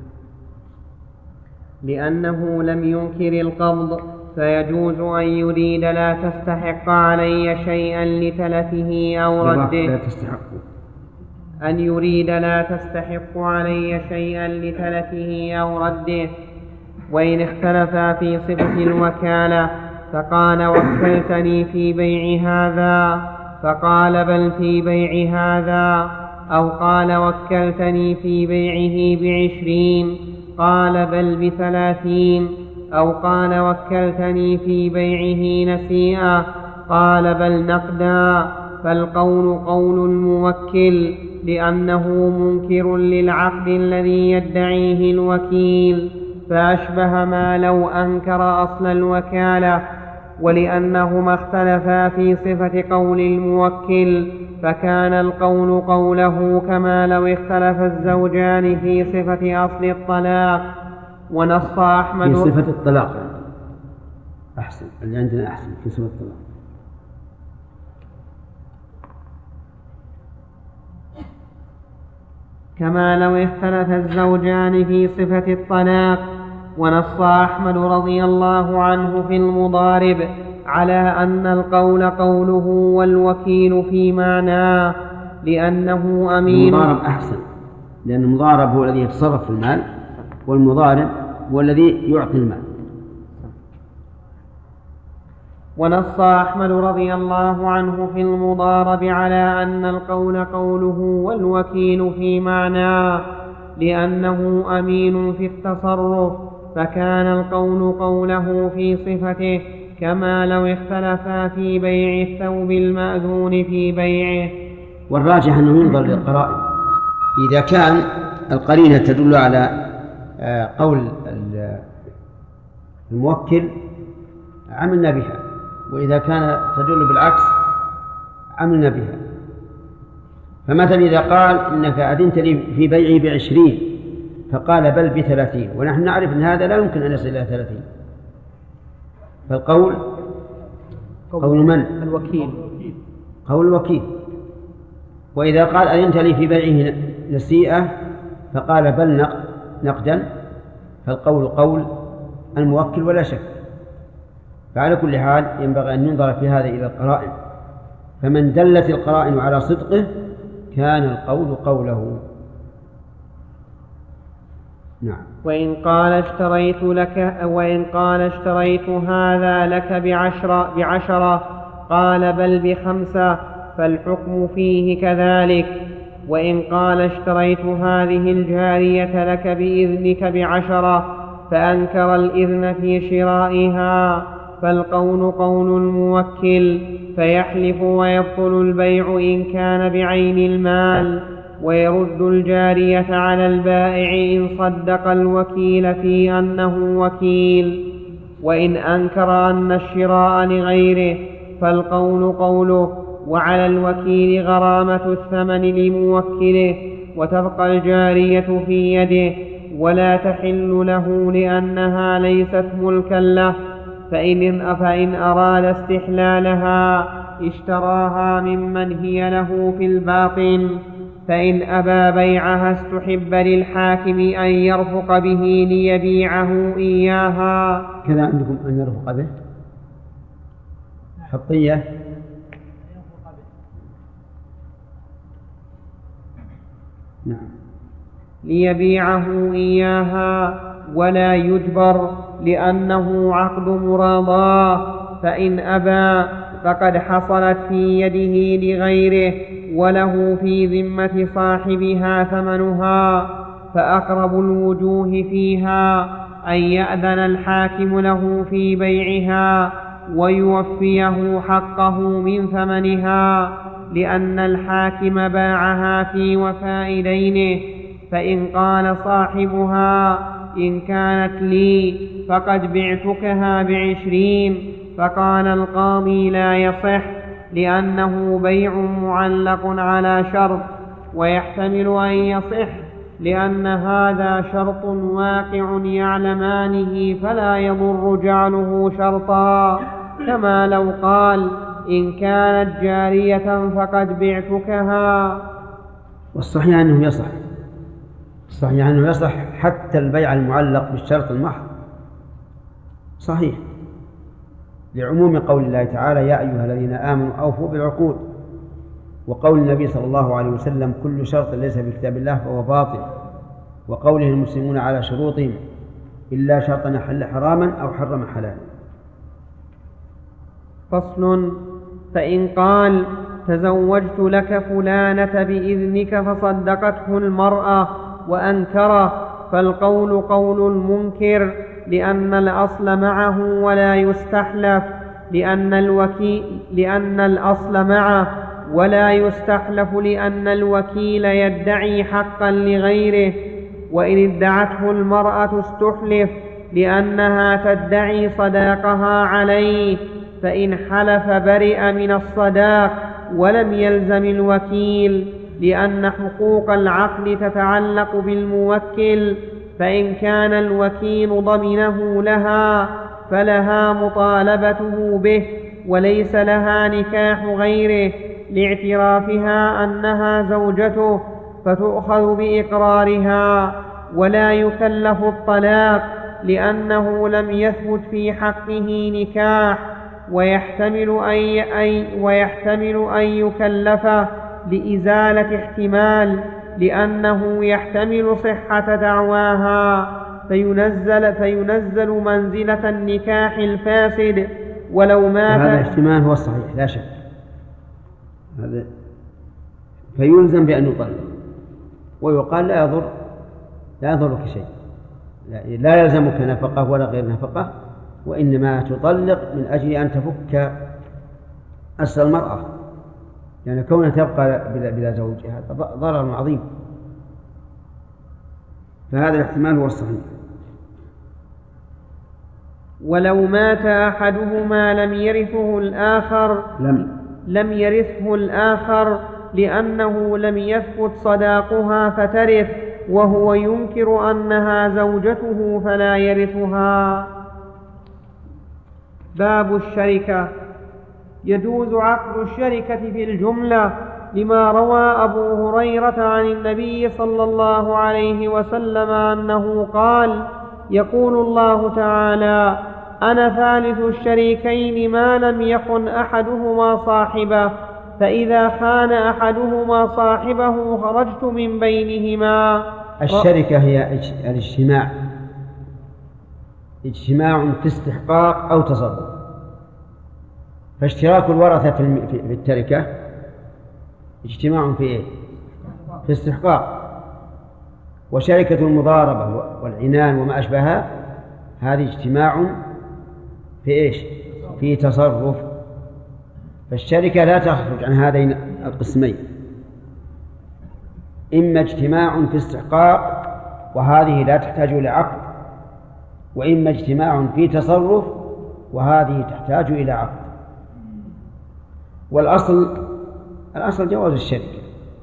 لأنه لم ينكر القبض فيجوز أن يريد لا تستحق علي شيئا لتلفه أو رده. لا تستحق أن يريد لا تستحق علي شيئا لتلفه أو رده. وإن اختلفا في صفة الوكالة فقال وكلتني في بيع هذا فقال بل في بيع هذا، أو قال وكلتني في بيعه ب20 قال بل ب30، أو قال وكلتني في بيعه نسيئة قال بل نقدا، فالقول قول الموكل لأنه منكر للعقد الذي يدعيه الوكيل، فأشبه ما لو أنكر أصل الوكالة. ولأنهما اختلفا في صفة قول الموكل فكان القول قوله كما لو اختلف الزوجان في صفة أصل الطلاق. ونص أحمد في صفة الطلاق أحسن، اللي عندنا أحسن في صفة الطلاق. كما لو اختلف الزوجان في صفة الطلاق. ونص أحمد رضي الله عنه في المضارب على أن القول قوله والوكيل في معناه لأنه أمين. المضارب أحسن، لأن المضارب هو الذي يتصرف في المال والمضارب هو الذي يعطي المال. ونص أحمد رضي الله عنه في المضارب على أن القول قوله والوكيل في معناه لأنه أمين في التصرف، فكان القول قوله في صفته كما لو اختلفا في بيع الثوب المأذون في بيعه. والراجح أنه ينظر للقرائن، إذا كان القرينة تدل على قول الموكل عملنا بها، وإذا كان تدل بالعكس عملنا بها. فمثلا إذا قال إنك أذنت لي في بيعي ب20 فقال بل ب30 ونحن نعرف أن هذا لا يمكن أن يصل إلى 30، فالقول قول من؟ الوكيل. قول الوكيل. وإذا قال أذنت لي في بيعه نسيئة فقال بل نقدا، فالقول قول الموكل ولا شك. فعلى كل حال ينبغي أن ينظر في هذا إلى القرائن، فمن دلت القرائن على صدقه كان القول قوله. نعم. وإن قال اشتريت هذا لك بعشرة قال بل ب5 فالحكم فيه كذلك. وإن قال اشتريت هذه الجارية لك بإذنك ب10 فأنكر الإذن في شرائها فالقول قول الموكل، فيحلف ويبطل البيع إن كان بعين المال، ويرد الجارية على البائع إن صدق الوكيل في أنه وكيل. وإن أنكر أن الشراء لغيره فالقول قوله، وعلى الوكيل غرامة الثمن لموكله، وتبقى الجارية في يده ولا تحل له لأنها ليست ملكا له. فإن أراد استحلالها اشتراها ممن هي له في الباطن. فإن أبى بيعها استحب للحاكم أن يرفق به ليبيعه إياها. كذا عندكم أن يرفق به حطية. نعم. ليبيعه إياها ولا يجبر لأنه عقد مراضاة. فإن أبى فقد حصلت في يده لغيره وله في ذمة صاحبها ثمنها، فأقرب الوجوه فيها أن يأذن الحاكم له في بيعها ويوفيه حقه من ثمنها، لأن الحاكم باعها في وفاء دينه. فإن قال صاحبها: إن كانت لي فقد بعتكها ب20، فقال القاضي: لا يصح، لأنه بيع معلق على شرط. ويحتمل أن يصح لأن هذا شرط واقع يعلمانه فلا يضر جعله شرطا، كما لو قال: إن كانت جارية فقد بعتكها. والصحيح أنه يصح، الصحيح أنه يصح حتى البيع المعلق بالشرط المحض صحيح، لعموم قول الله تعالى: يا أيها الذين آمنوا أوفوا بالعقود، وقول النبي صلى الله عليه وسلم: كل شرط ليس في كتاب الله فهو باطل، وقوله: المسلمون على شروطهم إلا شرطا حل حراما أو حرم حلالا. فصل: فإن قال: تزوجت لك فلانة بإذنك فصدقته المرأة وأنكره، فالقول قول المنكر، لأن الأصل معه ولا يستحلف، لأن الأصل معه ولا يستحلف، لأن الوكيل يدعي حقا لغيره، وإن ادعته المرأة استحلف، لأنها تدعي صداقها عليه، فإن حلف برئ من الصداق ولم يلزم الوكيل، لأن حقوق العقد تتعلق بالموكل، فإن كان الوكيل ضمنه لها فلها مطالبته به، وليس لها نكاح غيره لاعترافها أنها زوجته، فتؤخذ بإقرارها، ولا يكلف الطلاق لأنه لم يثبت في حقه نكاح. ويحتمل أن يكلف لإزالة احتمال، لأنه يحتمل صحة دعواها، فينزل منزلة النكاح الفاسد ولو مات. هذا الاحتمال هو الصحيح لا شك، هذا فيلزم بأن يطلق، ويقال لا يضرك شيء، لا يلزمك نفقة ولا غير نفقة، وإنما تطلق من أجل أن تفك أسر المرأة، يعني كونها تبقى بلا زوج هذا ضرر عظيم، فهذا الاحتمال هو الصحيح. ولو مات أحدهما لم يرثه الآخر لأنه لم يثبت صداقها فترث، وهو ينكر أنها زوجته فلا يرثها. باب الشركة. يجوز عقد الشركة في الجملة، لما روى أبو هريرة عن النبي صلى الله عليه وسلم أنه قال: يقول الله تعالى: أنا ثالث الشريكين ما لم يخن أحدهما صاحبه، فإذا خان أحدهما صاحبه خرجت من بينهما. الشركة هي الاجتماع، اجتماع في استحقاق أو تصرف، فاشتراك الورثة في التركة اجتماع في إيه؟ في استحقاق. وشركة المضاربة والعنان وما أشبهها هذه اجتماع في إيش؟ في تصرف. فالشركة لا تخرج عن هذين القسمين، إما اجتماع في استحقاق وهذه لا تحتاج إلى عقد، وإما اجتماع في تصرف وهذه تحتاج إلى عقد. الأصل جواز الشركة،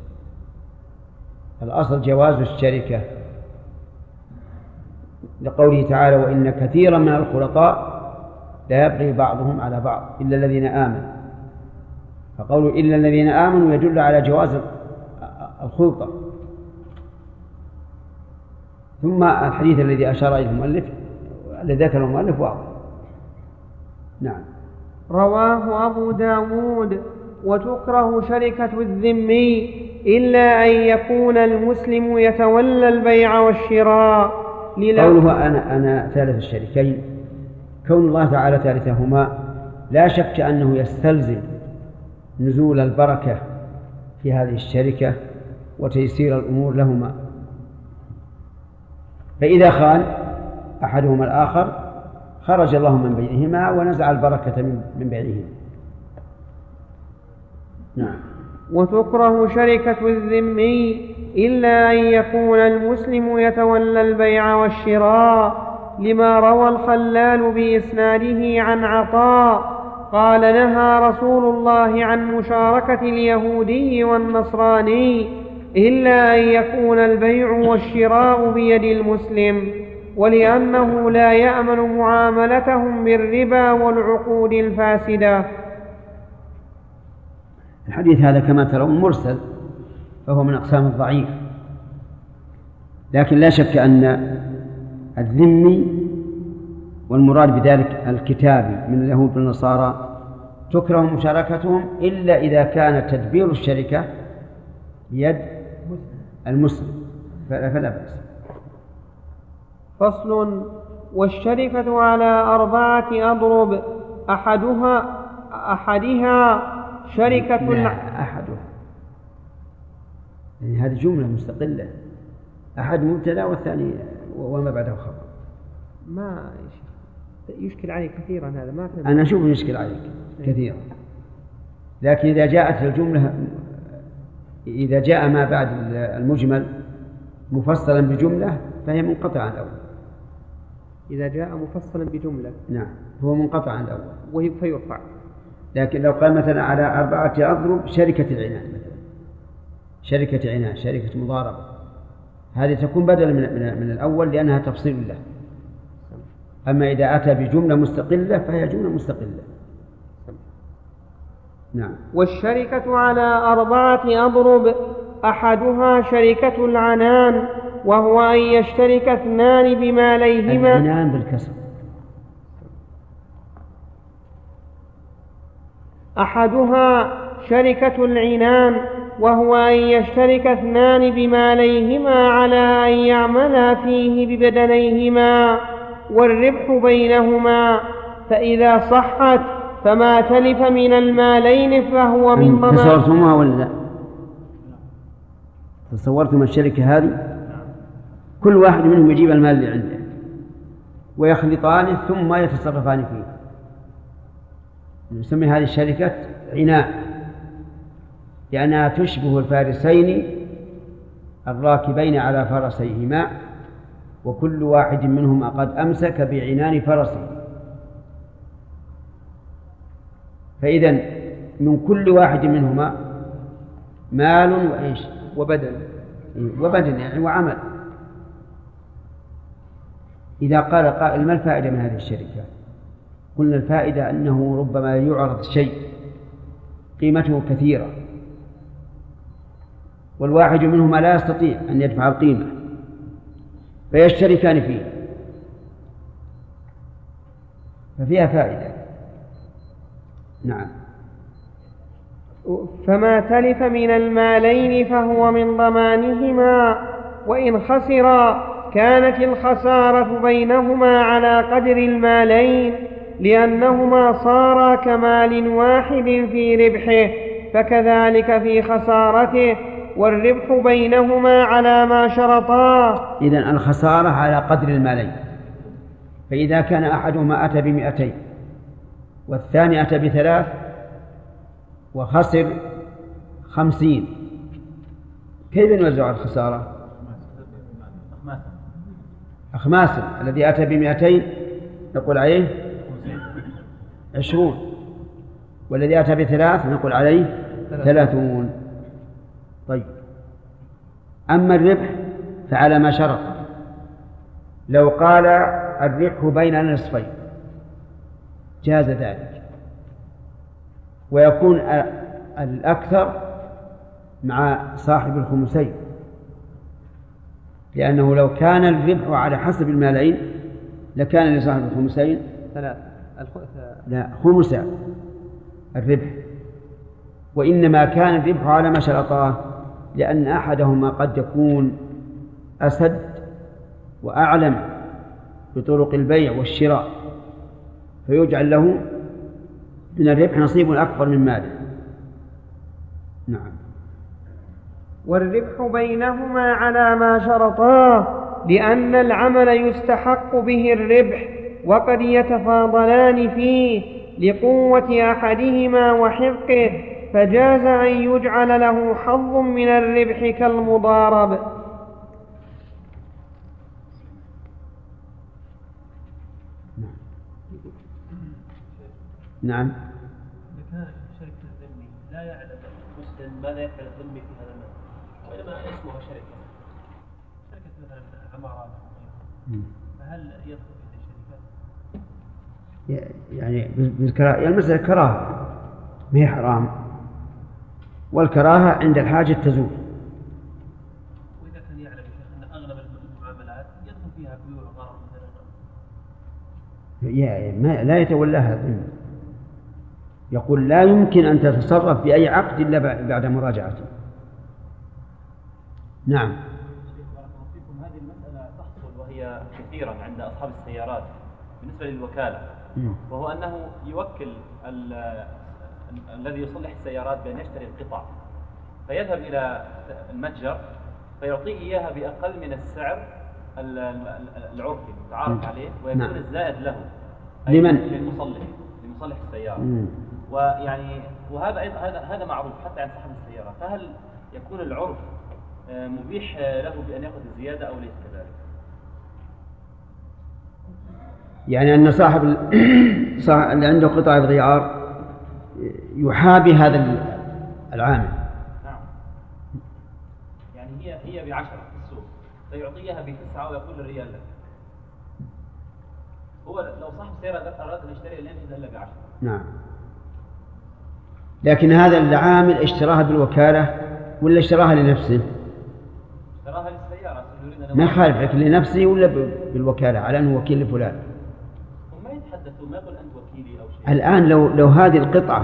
الأصل جواز الشركة، لقوله تعالى: وإن كثيرا من الخلطاء لا يبغي بعضهم على بعض إلا الذين آمنوا، فقولوا إلا الذين آمنوا يدل على جواز الخلطة. ثم الحديث الذي أشار إليه المؤلف الذي ذكره المؤلف واضح. نعم. رواه أبو داود. وتكره شركة الذمي إلا أن يكون المسلم يتولى البيع والشراء. قوله أنا ثالث الشريكين، كون الله تعالى ثالثهما لا شك أنه يستلزم نزول البركة في هذه الشركة وتيسير الأمور لهما، فإذا خان أحدهما الآخر خرج الله من بينهما ونزع البركة من بينهما. نعم. وتكره شركة الذمي إلا أن يكون المسلم يتولى البيع والشراء، لما روى الخلال بإسناده عن عطاء قال نهى رسول الله عن مشاركة اليهودي والنصراني إلا أن يكون البيع والشراء بيد المسلم، ولأنه لا يأمن معاملتهم بالربا والعقود الفاسدة. الحديث هذا كما ترون مرسل، فهو من أقسام الضعيف، لكن لا شك أن الذمي والمراد بذلك الكتابي من اليهود والنصارى تكره مشاركتهم إلا إذا كان تدبير الشركة بيد المسلم فلا بأس. فصل. والشركة على 4 أضرب، أحدها شركة أحدها، يعني هذه جملة مستقلة، أحد مبتدأ والثاني وما بعده خبر. ما يشكل عليك كثيرا هذا، ما فهمت. أنا أشوف يشكل عليك كثيرا، لكن إذا جاءت الجملة، إذا جاء ما بعد المجمل مفصلا بجملة فهي منقطعة عن الأول. إذا جاء مفصلا بجملة نعم هو منقطع عن الأول وهي فيرفع. لكن لو قال مثلا على 4 أضرب شركة العنان مثلا، شركة عنان، شركة مضاربة، هذه تكون بدلا من الأول لأنها تفصيل له. أما إذا أتى بجملة مستقلة فهي جملة مستقلة. نعم. والشركة على 4 أضرب، أحدها شركة العنان، وهو أن يشترك 2 بماليهما. العنان بالكسر. أحدها شركة العنان، وهو أن يشترك 2 بماليهما على أن يعملا فيه ببدنيهما، والربح بينهما، فإذا صحت فما تلف من المالين فهو من ضمان. تصورتموها ولا لا؟ تصورتم الشركة هذه كل واحد منهم يجيب المال اللي عنده ويخلطانه ثم يتصرفان فيه، نسمي هذه الشركة عنان، لأنها تشبه الفارسين الراكبين على فرسيهما، وكل واحد منهما قد أمسك بعنان فرسه. فإذن من كل واحد منهما مال وإيش وبدن يعني وعمل. إذا قال قائل ما الفائدة من هذه الشركة؟ قلنا الفائدة أنه ربما يعرض شيء قيمته كثيرة والواحد منهما لا يستطيع أن يدفع القيمة فيشتركان فيه، ففيها فائدة. نعم. فما تلف من المالين فهو من ضمانهما، وإن خسرا كانت الخسارة بينهما على قدر المالين، لأنهما صارا كمال واحد في ربحه، فكذلك في خسارته، والربح بينهما على ما شرطاه. إذن الخسارة على قدر المالين، فإذا كان أحدهما أتى ب200 والثاني أتى ب3 وخسر 50، كيف نوزع الخسارة؟ أخماسا. الذي أتى ب200 نقول عليه 20، والذي أتى ب3 نقول عليه 30. طيب، أما الربح فعلى ما شرط. لو قال الربح بين النصفين جاز ذلك، ويكون الأكثر مع صاحب الخمسين، لأنه لو كان الربح على حسب المالين لكان لصاحب الخمسين 5 الربح، وإنما كان الربح على ما شرطاه، لأن أحدهما قد يكون أسد وأعلم بطرق البيع والشراء، فيجعل له من الربح نصيب أكبر من ماله. نعم. والربح بينهما على ما شرطاه، لأن العمل يستحق يستحق به الربح، وقد يتفاضلان فيه لقوة أحدهما وحقه، فجاز أن يجعل له حظ من الربح كالمضارب. نعم. إذا كان شركة الذمي لا يعلم المسلم ماذا يفعل الذمي في هذا المال، وإنما اسمها شركة مثلا عمارات، فهل يدخل في الشركات؟ يعني بالكراهة، يعني المسألة كراهة ما هي حرام، والكراهة عند الحاجة تزول. وإذا كان يعلم أن أغلب المعاملات يدخل فيها بيوع وغرض مثلا، لا يتولاها الذمي، يقول لا يمكن أن تتصرف بأي عقد إلا بعد مراجعته. نعم. هذه المسألة تحصل وهي كثيرا عند أصحاب السيارات بالنسبة للوكالة، وهو أنه يوكل الذي يصلح السيارات بأن يشتري القطع، فيذهب إلى المتجر فيعطيه إياها بأقل من السعر العرفي المتعارف عليه، ويكون الزائد له لمن؟ لمصلح السيارة. ويعني وهذا أيضا هذا معروف حتى عند صاحب السيارة، فهل يكون العرف مبيح له بأن يأخذ الزيادة أو ليس كذلك؟ يعني أن صاحب اللي عنده قطع غيار يحابي هذا العامل. نعم. يعني هي ب10 في السوق، فيعطيها ب9 ويقول الريال لك. هو لو صاحب السيارة أراد أن يشتري لا ينفذ إلا ب10. نعم. لكن هذا العامل اشتراها بالوكالة ولا اشتراها لنفسه؟ اشتراها للسيارة. ما يخالف، لكن لنفسه ولا بالوكالة على أنه وكيل لفلان؟ وما يتحدثوا، ما يقول أنت وكيلي أو شيء. الآن لو هذه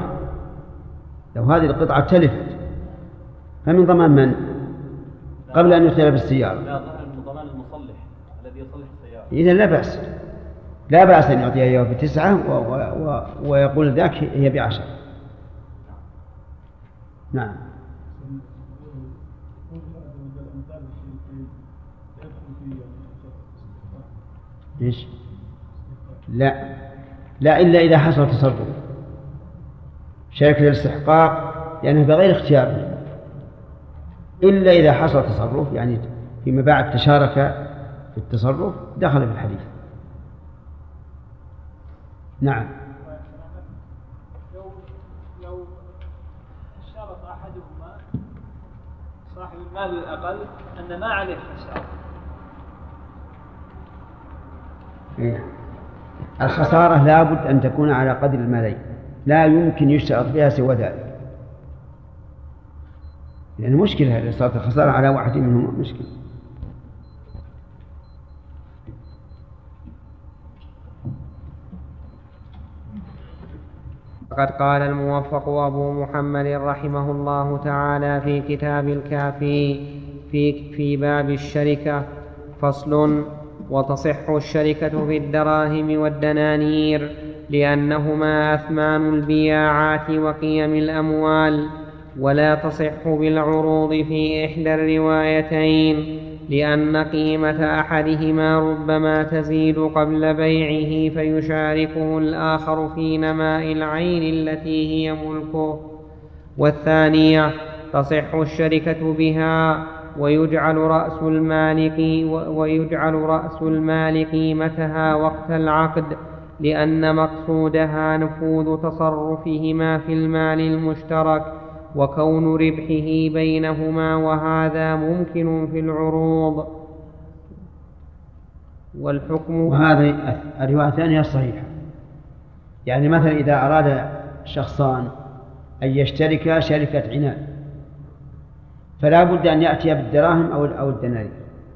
القطعة تلفت فمن ضمان من؟ قبل أن يدخل بالسيارة. لا، ظهر من ضمان المصلح الذي يصلح السيارة. إذن لا بأس أن يعطيها إياه ب9 ويقول ذاك هي ب10. نعم. إيش؟ لا إلا إذا حصل تصرف شركة الاستحقاق، يعني بغير اختيار، إلا إذا حصل تصرف، يعني فيما بعد تشارك في التصرف دخل في الحديث. نعم. لو اشترط أحدهما صاحب المال الأقل أن ما عليه خسارة. الخسارة لابد أن تكون على قدر المالين، لا يمكن يشترط بها سوى ذلك، لأن مشكلة إذا صارت الخسارة على واحد منهم مشكلة. فقد قال الموفق أبو محمد رحمه الله تعالى في كتاب الكافي في باب الشركة: فصل: وتصح الشركة في الدراهم والدنانير لأنهما أثمان البياعات وقيم الأموال، ولا تصح بالعروض في إحدى الروايتين، لأن قيمة أحدهما ربما تزيد قبل بيعه فيشاركه الآخر في نماء العين التي هي ملكه. والثانية تصح الشركة بها ويجعل رأس المال قيمتها وقت العقد، لأن مقصودها نفوذ تصرفهما في المال المشترك وكون ربحه بينهما، وهذا ممكن في العروض. والحكم، وهذه الرواية الثانية الصحيحة. يعني مثلا إذا أراد شخصان أن يشتركا شركة عنان، فلا بد أن يأتي بالدراهم أو الدنانير،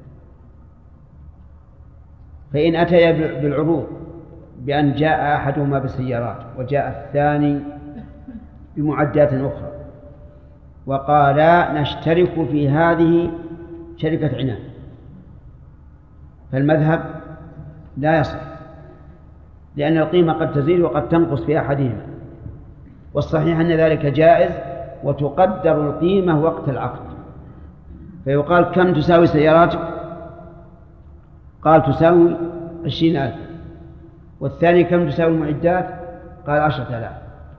فإن أتي بالعروض بأن جاء أحدهما بالسيارات وجاء الثاني بمعدات أخرى وقالا نشترك في هذه شركة عنان، فالمذهب لا يصح، لأن القيمة قد تزيد وقد تنقص في أحدهما، والصحيح أن ذلك جائز، وتقدر القيمة وقت العقد، فيقال كم تساوي سياراتك؟ قال تساوي 20,000. والثاني كم تساوي المعدات؟ قال 10,000.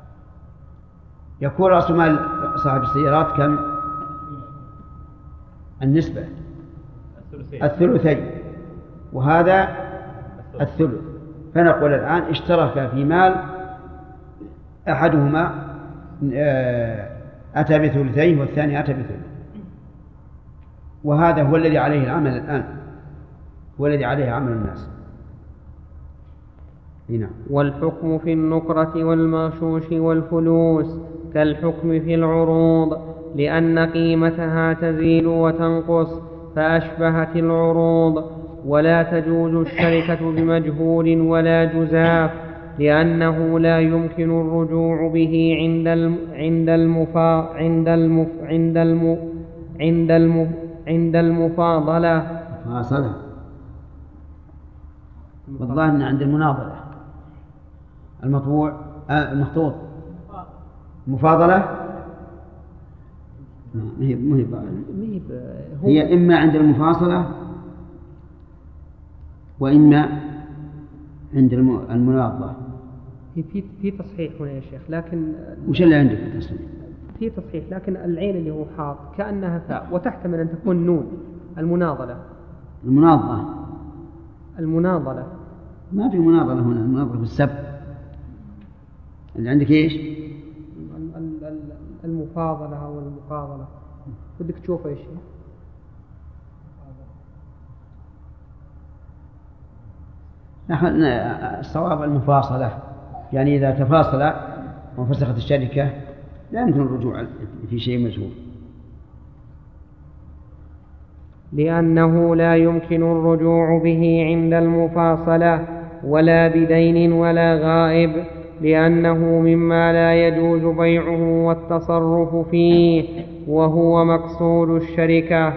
يكون رأس مال صاحب السيارات كم؟ النسبة الثلثين، وهذا الثلث. فنقول الآن اشترك في مال أحدهما أتى بثلثين والثاني أتى بثلث، وهذا هو الذي عليه العمل الآن، هو الذي عليه عمل الناس. هنا. والحكم في النكرة والمغشوش والفلوس كالحكم في العروض، لأن قيمتها تزيد وتنقص فأشبهت العروض. ولا تجوز الشركة بمجهول ولا جزاف، لأنه لا يمكن الرجوع به عند المفاضلة. والله أن عند المناظرة المخطوط مفاضلة هي إما عند المفاصلة وإما عند المناظرة. في تصحيح هنا يا شيخ، لكن وش اللي عندك في التصحيح؟ في تصحيح، لكن العين اللي هو حاط كأنها فاء وتحتمل أن تكون نون. المناظرة ما في مناظرة هنا، المناظرة في السبت. اللي عندك إيش؟ المفاضلة أو المفاضلة، بدك تشوف إيش؟ نحن الصواب المفاصلة، يعني إذا تفاصل وانفسخت الشركة لا يمكن الرجوع في شيء مجهول. لأنه لا يمكن الرجوع به عند المفاصلة ولا بدين ولا غائب، لأنه مما لا يجوز بيعه والتصرف فيه، وهو مقصود الشركة.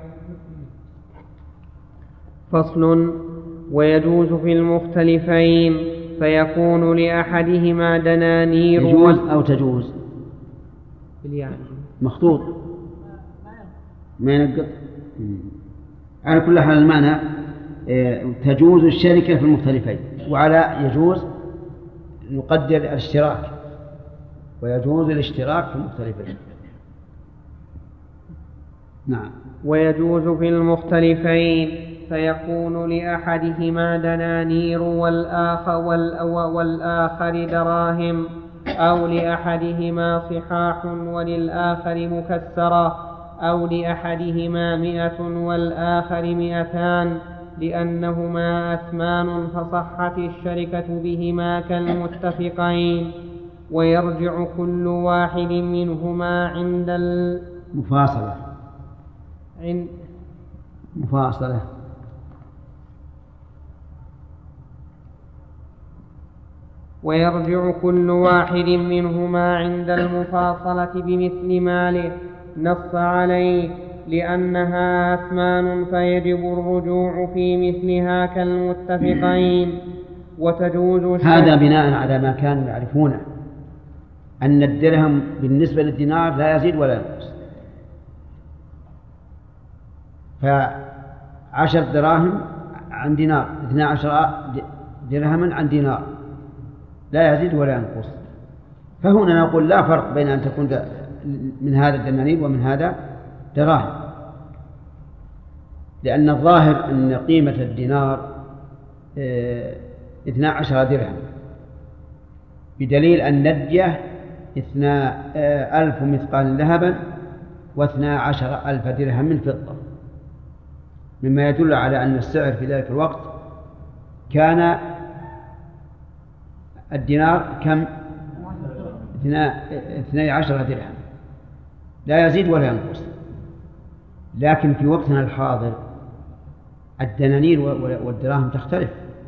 فصل. ويجوز في المختلفين، فيكون لأحدهما دنانير. يجوز أو تجوز؟ يعني مخطوط ما ينقط. على كل حال المعنى تجوز الشركة في المختلفين، وعلى يجوز نقدر الاشتراك، ويجوز الاشتراك في المختلفين. نعم. ويجوز في المختلفين، فيكون لأحدهما دنانير والآخر دراهم، أو لأحدهما صحاح وللآخر مكسرة، أو لأحدهما 100 والآخر 200، لأنهما أثمان فصحت الشركة بهما كالمتفقين. ويرجع كل واحد منهما عند المفاصلة. ويرجع كل واحد منهما عند المفاصلة بمثل ماله نص عليه، لأنها أثمان فيجب الرجوع في مثلها كالمتفقين. وتجوز هذا بناء على ما كانوا يعرفونه، أن الدرهم بالنسبة للدينار لا يزيد ولا ينقص، ف10 دراهم عن دينار، 12 درهما عن دينار، لا يزيد ولا ينقص. فهنا نقول لا فرق بين أن تكون من هذا الدنانير ومن هذا دراهم، لأن الظاهر أن قيمة الدينار 12 درهم، بدليل أن ندية 1000 مثقال ذهبا و12,000 درهم من فضة، مما يدل على أن السعر في ذلك الوقت كان الدينار كم؟ 12 درهم، لا يزيد ولا ينقص. لكن في وقتنا الحاضر الدنانير والدراهم تختلف،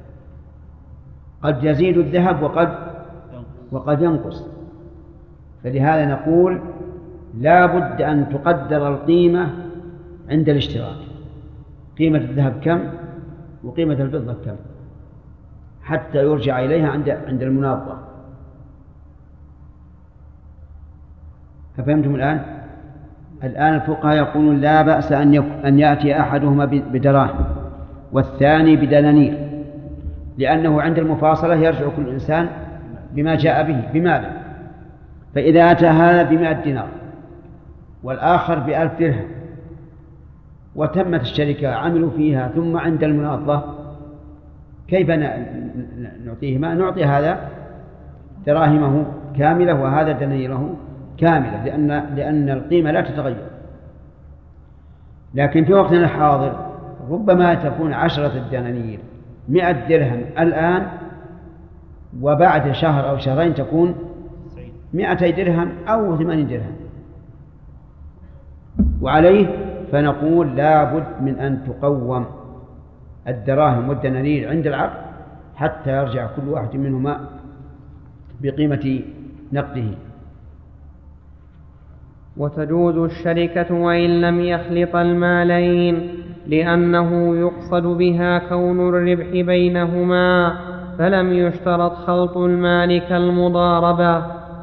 قد يزيد الذهب وقد ينقص. فلهذا نقول لا بد أن تقدر القيمة عند الاشتراك، قيمة الذهب كم وقيمة الفضة كم، حتى يرجع إليها عند المناظرة. ففهمتم الآن؟ الآن الفقهاء يقولون لا بأس أن يأتي أحدهما بدراهم والثاني بدنانير، لأنه عند المفاصلة يرجع كل إنسان بما جاء به بماله. فإذا أتى هذا ب100 دينار والآخر ب1000 درهم وتمت الشركة عملوا فيها، ثم عند المناضة كيف نعطيهما؟ نعطي هذا دراهمه كاملة وهذا دنانيره كاملة، لأن القيمة لا تتغير. لكن في وقتنا الحاضر ربما تكون 10 دنانير 100 درهم الآن، وبعد شهر أو شهرين تكون 200 درهم أو 80 درهم، وعليه فنقول لا بد من أن تقوم الدراهم والدنانير عند العقد حتى يرجع كل واحد منهما بقيمة نقده. وتجوز الشركة وإن لم يخلط المالين، لأنه يقصد بها كون الربح بينهما، فلم يشترط خلط المال كالمضاربة.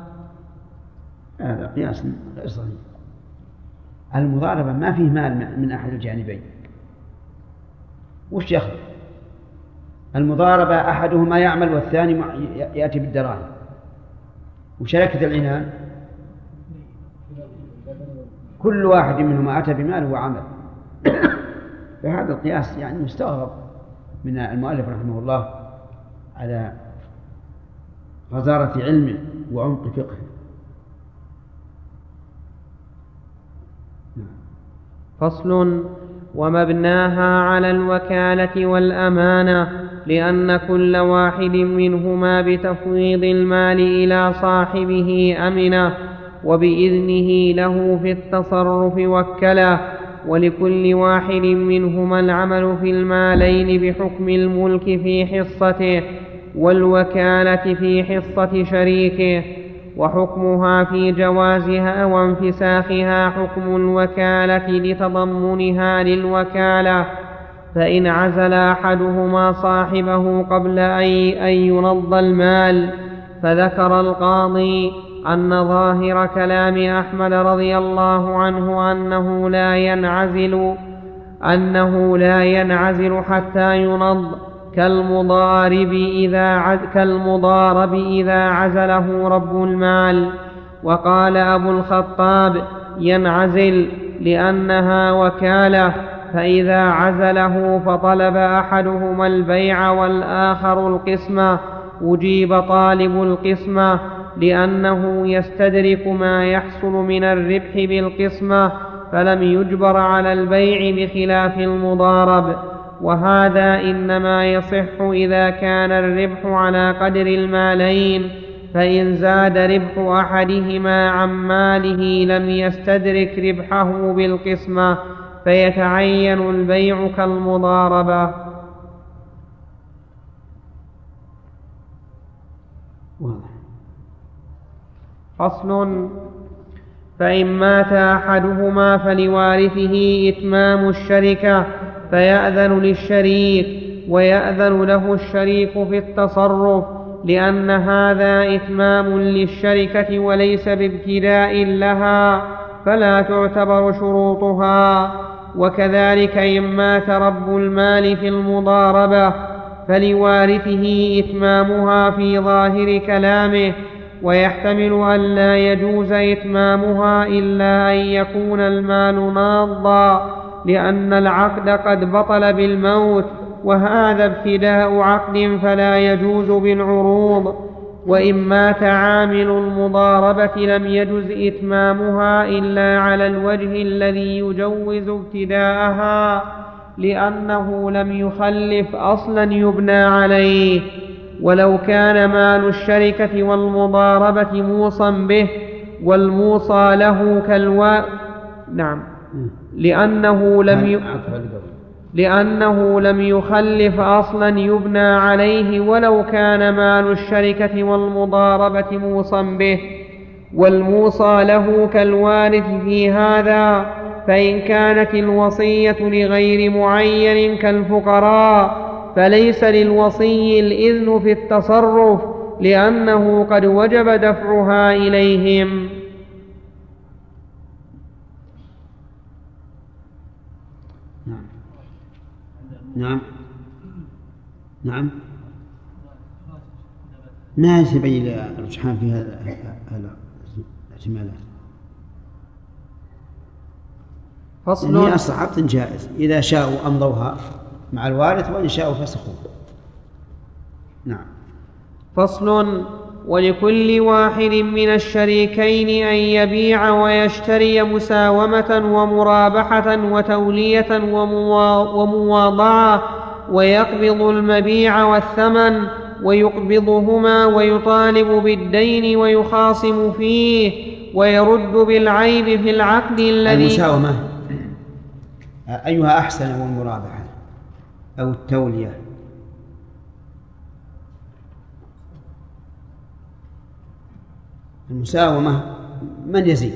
هذا قياس غير صحيح. المضاربة ما فيه مال من أحد الجانبين، وش يخلط؟ المضاربة أحدهما يعمل والثاني يأتي بالدراهم، وشركة العنان كل واحد منهما أتى بماله وعمل. فهذا القياس يعني مستغرب من المؤلف رحمه الله على غزارة علمه وعمق فقهه. فصل: ومبناها على الوكالة والأمانة، لأن كل واحد منهما بتفويض المال إلى صاحبه أمنه، وبإذنه له في التصرف وكله، ولكل واحد منهما العمل في المالين بحكم الملك في حصته، والوكالة في حصة شريكه، وحكمها في جوازها وانفساخها حكم الوكالة لتضمنها للوكالة. فإن عزل أحدهما صاحبه قبل أن ينض المال، فذكر القاضي أن ظاهر كلام أحمد رضي الله عنه أنه لا ينعزل حتى ينض، كالمضارب إذا عزله رب المال. وقال أبو الخطاب: ينعزل لأنها وكالة، فإذا عزله فطلب أحدهما البيع والآخر القسمة أجيب طالب القسمة، لأنه يستدرك ما يحصل من الربح بالقسمة، فلم يجبر على البيع بخلاف المضارب. وهذا إنما يصح إذا كان الربح على قدر المالين، فإن زاد ربح أحدهما عن ماله لم يستدرك ربحه بالقسمة، فيتعين البيع كالمضاربة. فصل: فإن مات أحدهما فلوارثه إتمام الشركة، فيأذن للشريك ويأذن له الشريك في التصرف، لأن هذا إتمام للشركة وليس بابتداء لها، فلا تعتبر شروطها. وكذلك إن مات رب المال في المضاربة فلوارثه إتمامها في ظاهر كلامه، ويحتمل أن لا يجوز إتمامها إلا أن يكون المال ناضا، لأن العقد قد بطل بالموت، وهذا ابتداء عقد فلا يجوز بالعروض. وإن مات عامل المضاربة لم يجز إتمامها إلا على الوجه الذي يجوز ابتداءها، لأنه لم يخلف أصلا يبنى عليه. ولو كان مال الشركة والمضاربة موصى به والموصى له لأنه لم يخلف أصلا يبنى عليه، ولو كان مال الشركة والمضاربة موصى به والموصى له كالوارث في هذا. فإن كانت الوصية لغير معين كالفقراء فليس للوصي الإذن في التصرف، لأنه قد وجب دفعها إليهم. نعم ما يتبين الرجحان في هذا الاحتمالات. فصل. هي أصل عقد جائز، إذا شاءوا أمضوها مع الوارث وإن شاءوا فسخوها. نعم. فصل. ولكل واحد من الشريكين أن يبيع ويشتري مساومة ومرابحة وتولية ومواضعة، ويقبض المبيع والثمن ويقبضهما ويطالب بالدين ويخاصم فيه، ويرد بالعيب في العقد الذي. المساومة أيها أحسن، أو المرابحة أو التولية؟ المساومة من يزيد،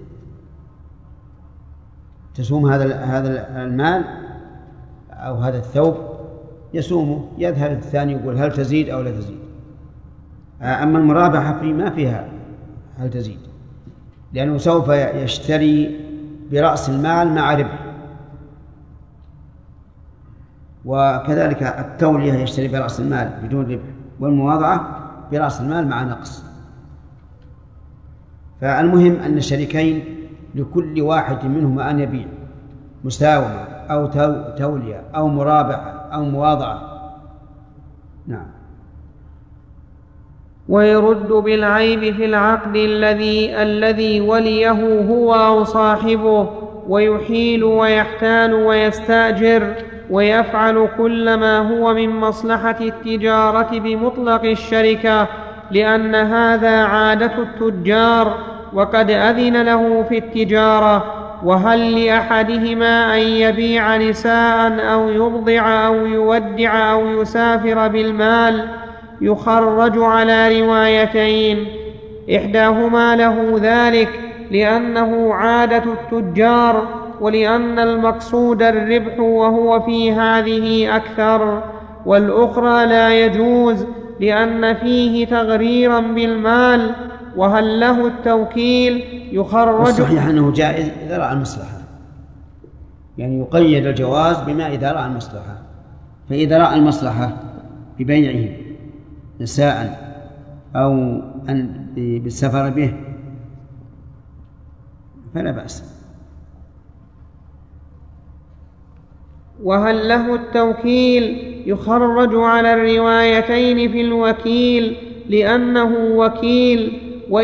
تسوم هذا المال أو هذا الثوب يسومه، يذهب الثاني يقول هل تزيد أو لا تزيد. أما المرابحة ما فيها هل تزيد، لأنه سوف يشتري برأس المال مع ربح، وكذلك التولية يشتري برأس المال بدون ربح، والمواضعة برأس المال مع نقص. فالمهم أن الشريكين لكل واحد منهما أن يبيع مساومة أو تولية أو مرابحة أو مواضعة. نعم. ويرد بالعيب في العقد الذي وليه هو أو صاحبه، ويحيل ويحتال ويستأجر، ويفعل كل ما هو من مصلحة التجارة بمطلق الشركة، لأن هذا عادة التجار وقد أذن له في التجارة. وهل لأحدهما أن يبيع نساء أو يبضع أو يودع أو يسافر بالمال؟ يخرج على روايتين، إحداهما له ذلك لأنه عادة التجار، ولأن المقصود الربح وهو في هذه أكثر، والأخرى لا يجوز لأن فيه تغريرا بالمال. وهل له التوكيل؟ يخرج. الصحيح أنه جائز إذا رأى المصلحة، يعني يقيد الجواز بما إذا رأى المصلحة. فإذا رأى المصلحة ببيعه نساء أو بالسفر به فلا بأس. وهل له التوكيل؟ يخرج على الروايتين في الوكيل، لأنه وكيل،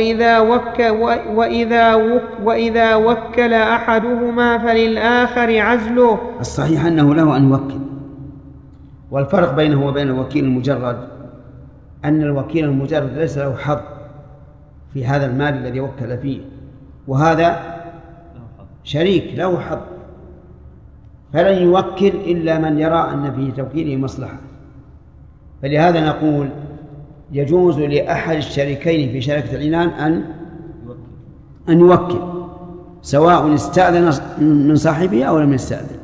وإذا وكل أحدهما فللآخر عزله. الصحيح أنه له أن يوكل، والفرق بينه وبين الوكيل المجرد أن الوكيل المجرد ليس له حظ في هذا المال الذي وكل فيه، وهذا شريك له حظ، فلن يوكل إلا من يرى أن في توكيله مصلحة. فلهذا نقول يجوز لأحد الشريكين في شركة العنان أن يوكل، سواء استأذن من صاحبه أو لم يستأذن.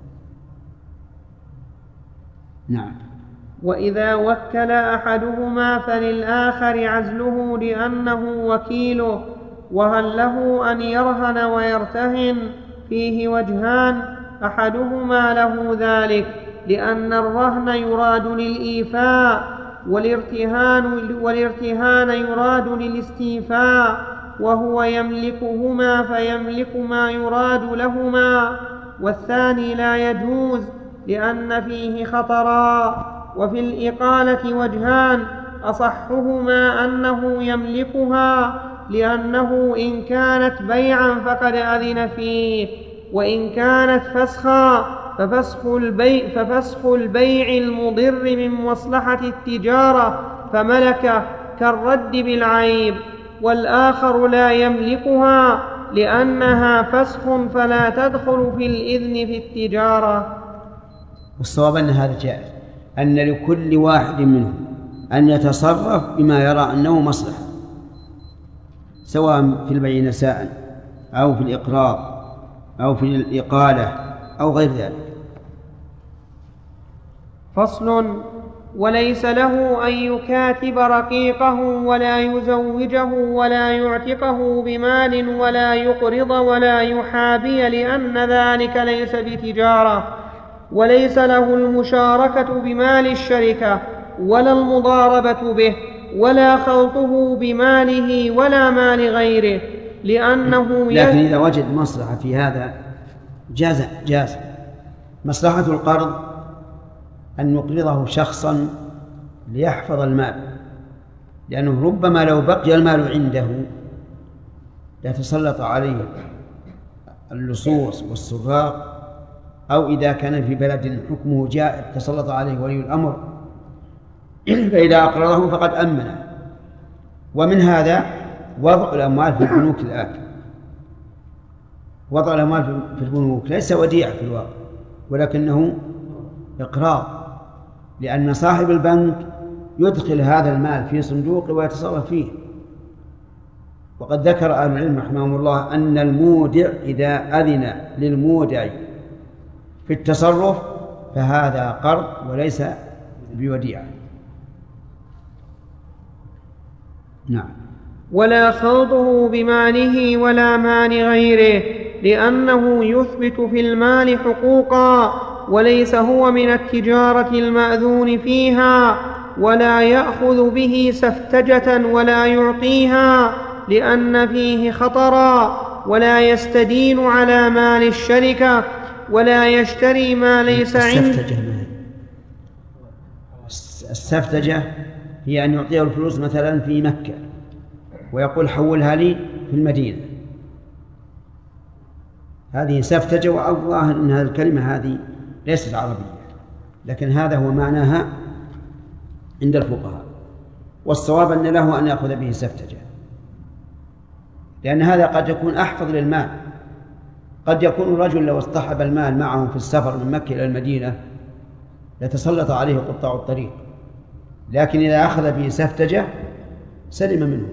نعم. وإذا وكل أحدهما فللآخر عزله لأنه وكيله. وهل له أن يرهن ويرتهن؟ فيه وجهان، أحدهما له ذلك لأن الرهن يراد للإيفاء، والارتهان يراد للاستيفاء، وهو يملكهما فيملك ما يراد لهما. والثاني لا يجوز لأن فيه خطرا. وفي الإقالة وجهان، أصحهما أنه يملكها، لأنه إن كانت بيعا فقد أذن فيه، وإن كانت فسخا ففسخ البيع المضر من مصلحة التجارة فملكه كالرد بالعيب. والآخر لا يملكها لأنها فسخ فلا تدخل في الإذن في التجارة. والصواب أن هذا جائز، أن لكل واحد منهم أن يتصرف بما يرى أنه مصلحة، سواء في البيع نساء أو في الإقراض أو في الإقالة أو غير ذلك. فصل. وليس له أن يكاتب رقيقه ولا يزوجه ولا يعتقه بمال ولا يقرض ولا يحابي، لأن ذلك ليس بتجارة. وليس له المشاركة بمال الشركة ولا المضاربة به، ولا خلطه بماله ولا مال غيره، لأنه لكن إذا وجد مصلحة في هذا جاز. مصلحة القرض أن يقرضه شخصا ليحفظ المال، لأنه ربما لو بقي المال عنده يتسلط عليه اللصوص والسراق، أو إذا كان في بلد حكمه جائر تسلط عليه ولي الأمر، فإذا أقرضه فقد أمنه. ومن هذا وضع الأموال في البنوك الآن. وضع الأموال في البنوك ليس وديعة في الواقع، ولكنه إقراض، لأن صاحب البنك يدخل هذا المال في صندوق ويتصرف فيه. وقد ذكر أهل العلم رحمهم الله أن المودع إذا أذن للمودع في التصرف فهذا قرض وليس بوديعة. نعم. ولا خلطه بماله ولا مال غيره، لأنه يثبت في المال حقوقا، وليس هو من التجارة المأذون فيها، ولا يأخذ به سفتجة ولا يعطيها لأن فيه خطرا، ولا يستدين على مال الشركة، ولا يشتري ما ليس عنده. السفتجة هي أن يعطيه الفلوس مثلا في مكة ويقول حولها لي في المدينة، هذه سفتجة. والله أن هذه الكلمة هذه ليست عربية، لكن هذا هو معناها عند الفقهاء، والصواب أن له أن يأخذ به سفتجة، لأن هذا قد يكون أحفظ للمال. قد يكون الرجل لو اصطحب المال معه في السفر من مكة إلى المدينة لتسلط عليه قطاع الطريق، لكن إذا أخذ به سفتجة سلم منه.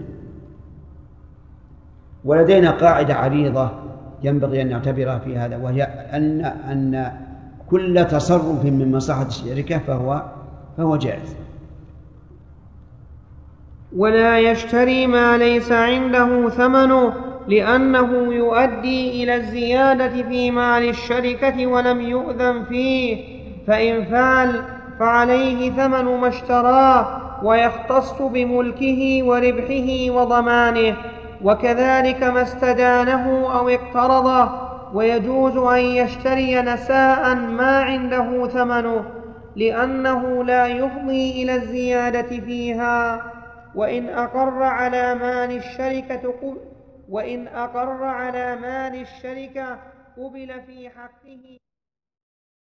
ولدينا قاعدة عريضة ينبغي أن نعتبرها في هذا، وهي أن كل تصرف من مصلحة الشركة فهو جائز. ولا يشتري ما ليس عنده ثمنه، لأنه يؤدي إلى الزيادة في مال الشركة ولم يؤذن فيه، فإن فعل فعليه ثمن ما اشتراه، ويختص بملكه وربحه وضمانه، وكذلك ما استدانه أو اقترضه. ويجوز أن يشتري نساء ما عنده ثمنه، لأنه لا يفضي إلى الزيادة فيها، وإن أقر على مال الشركة قبل في حقه.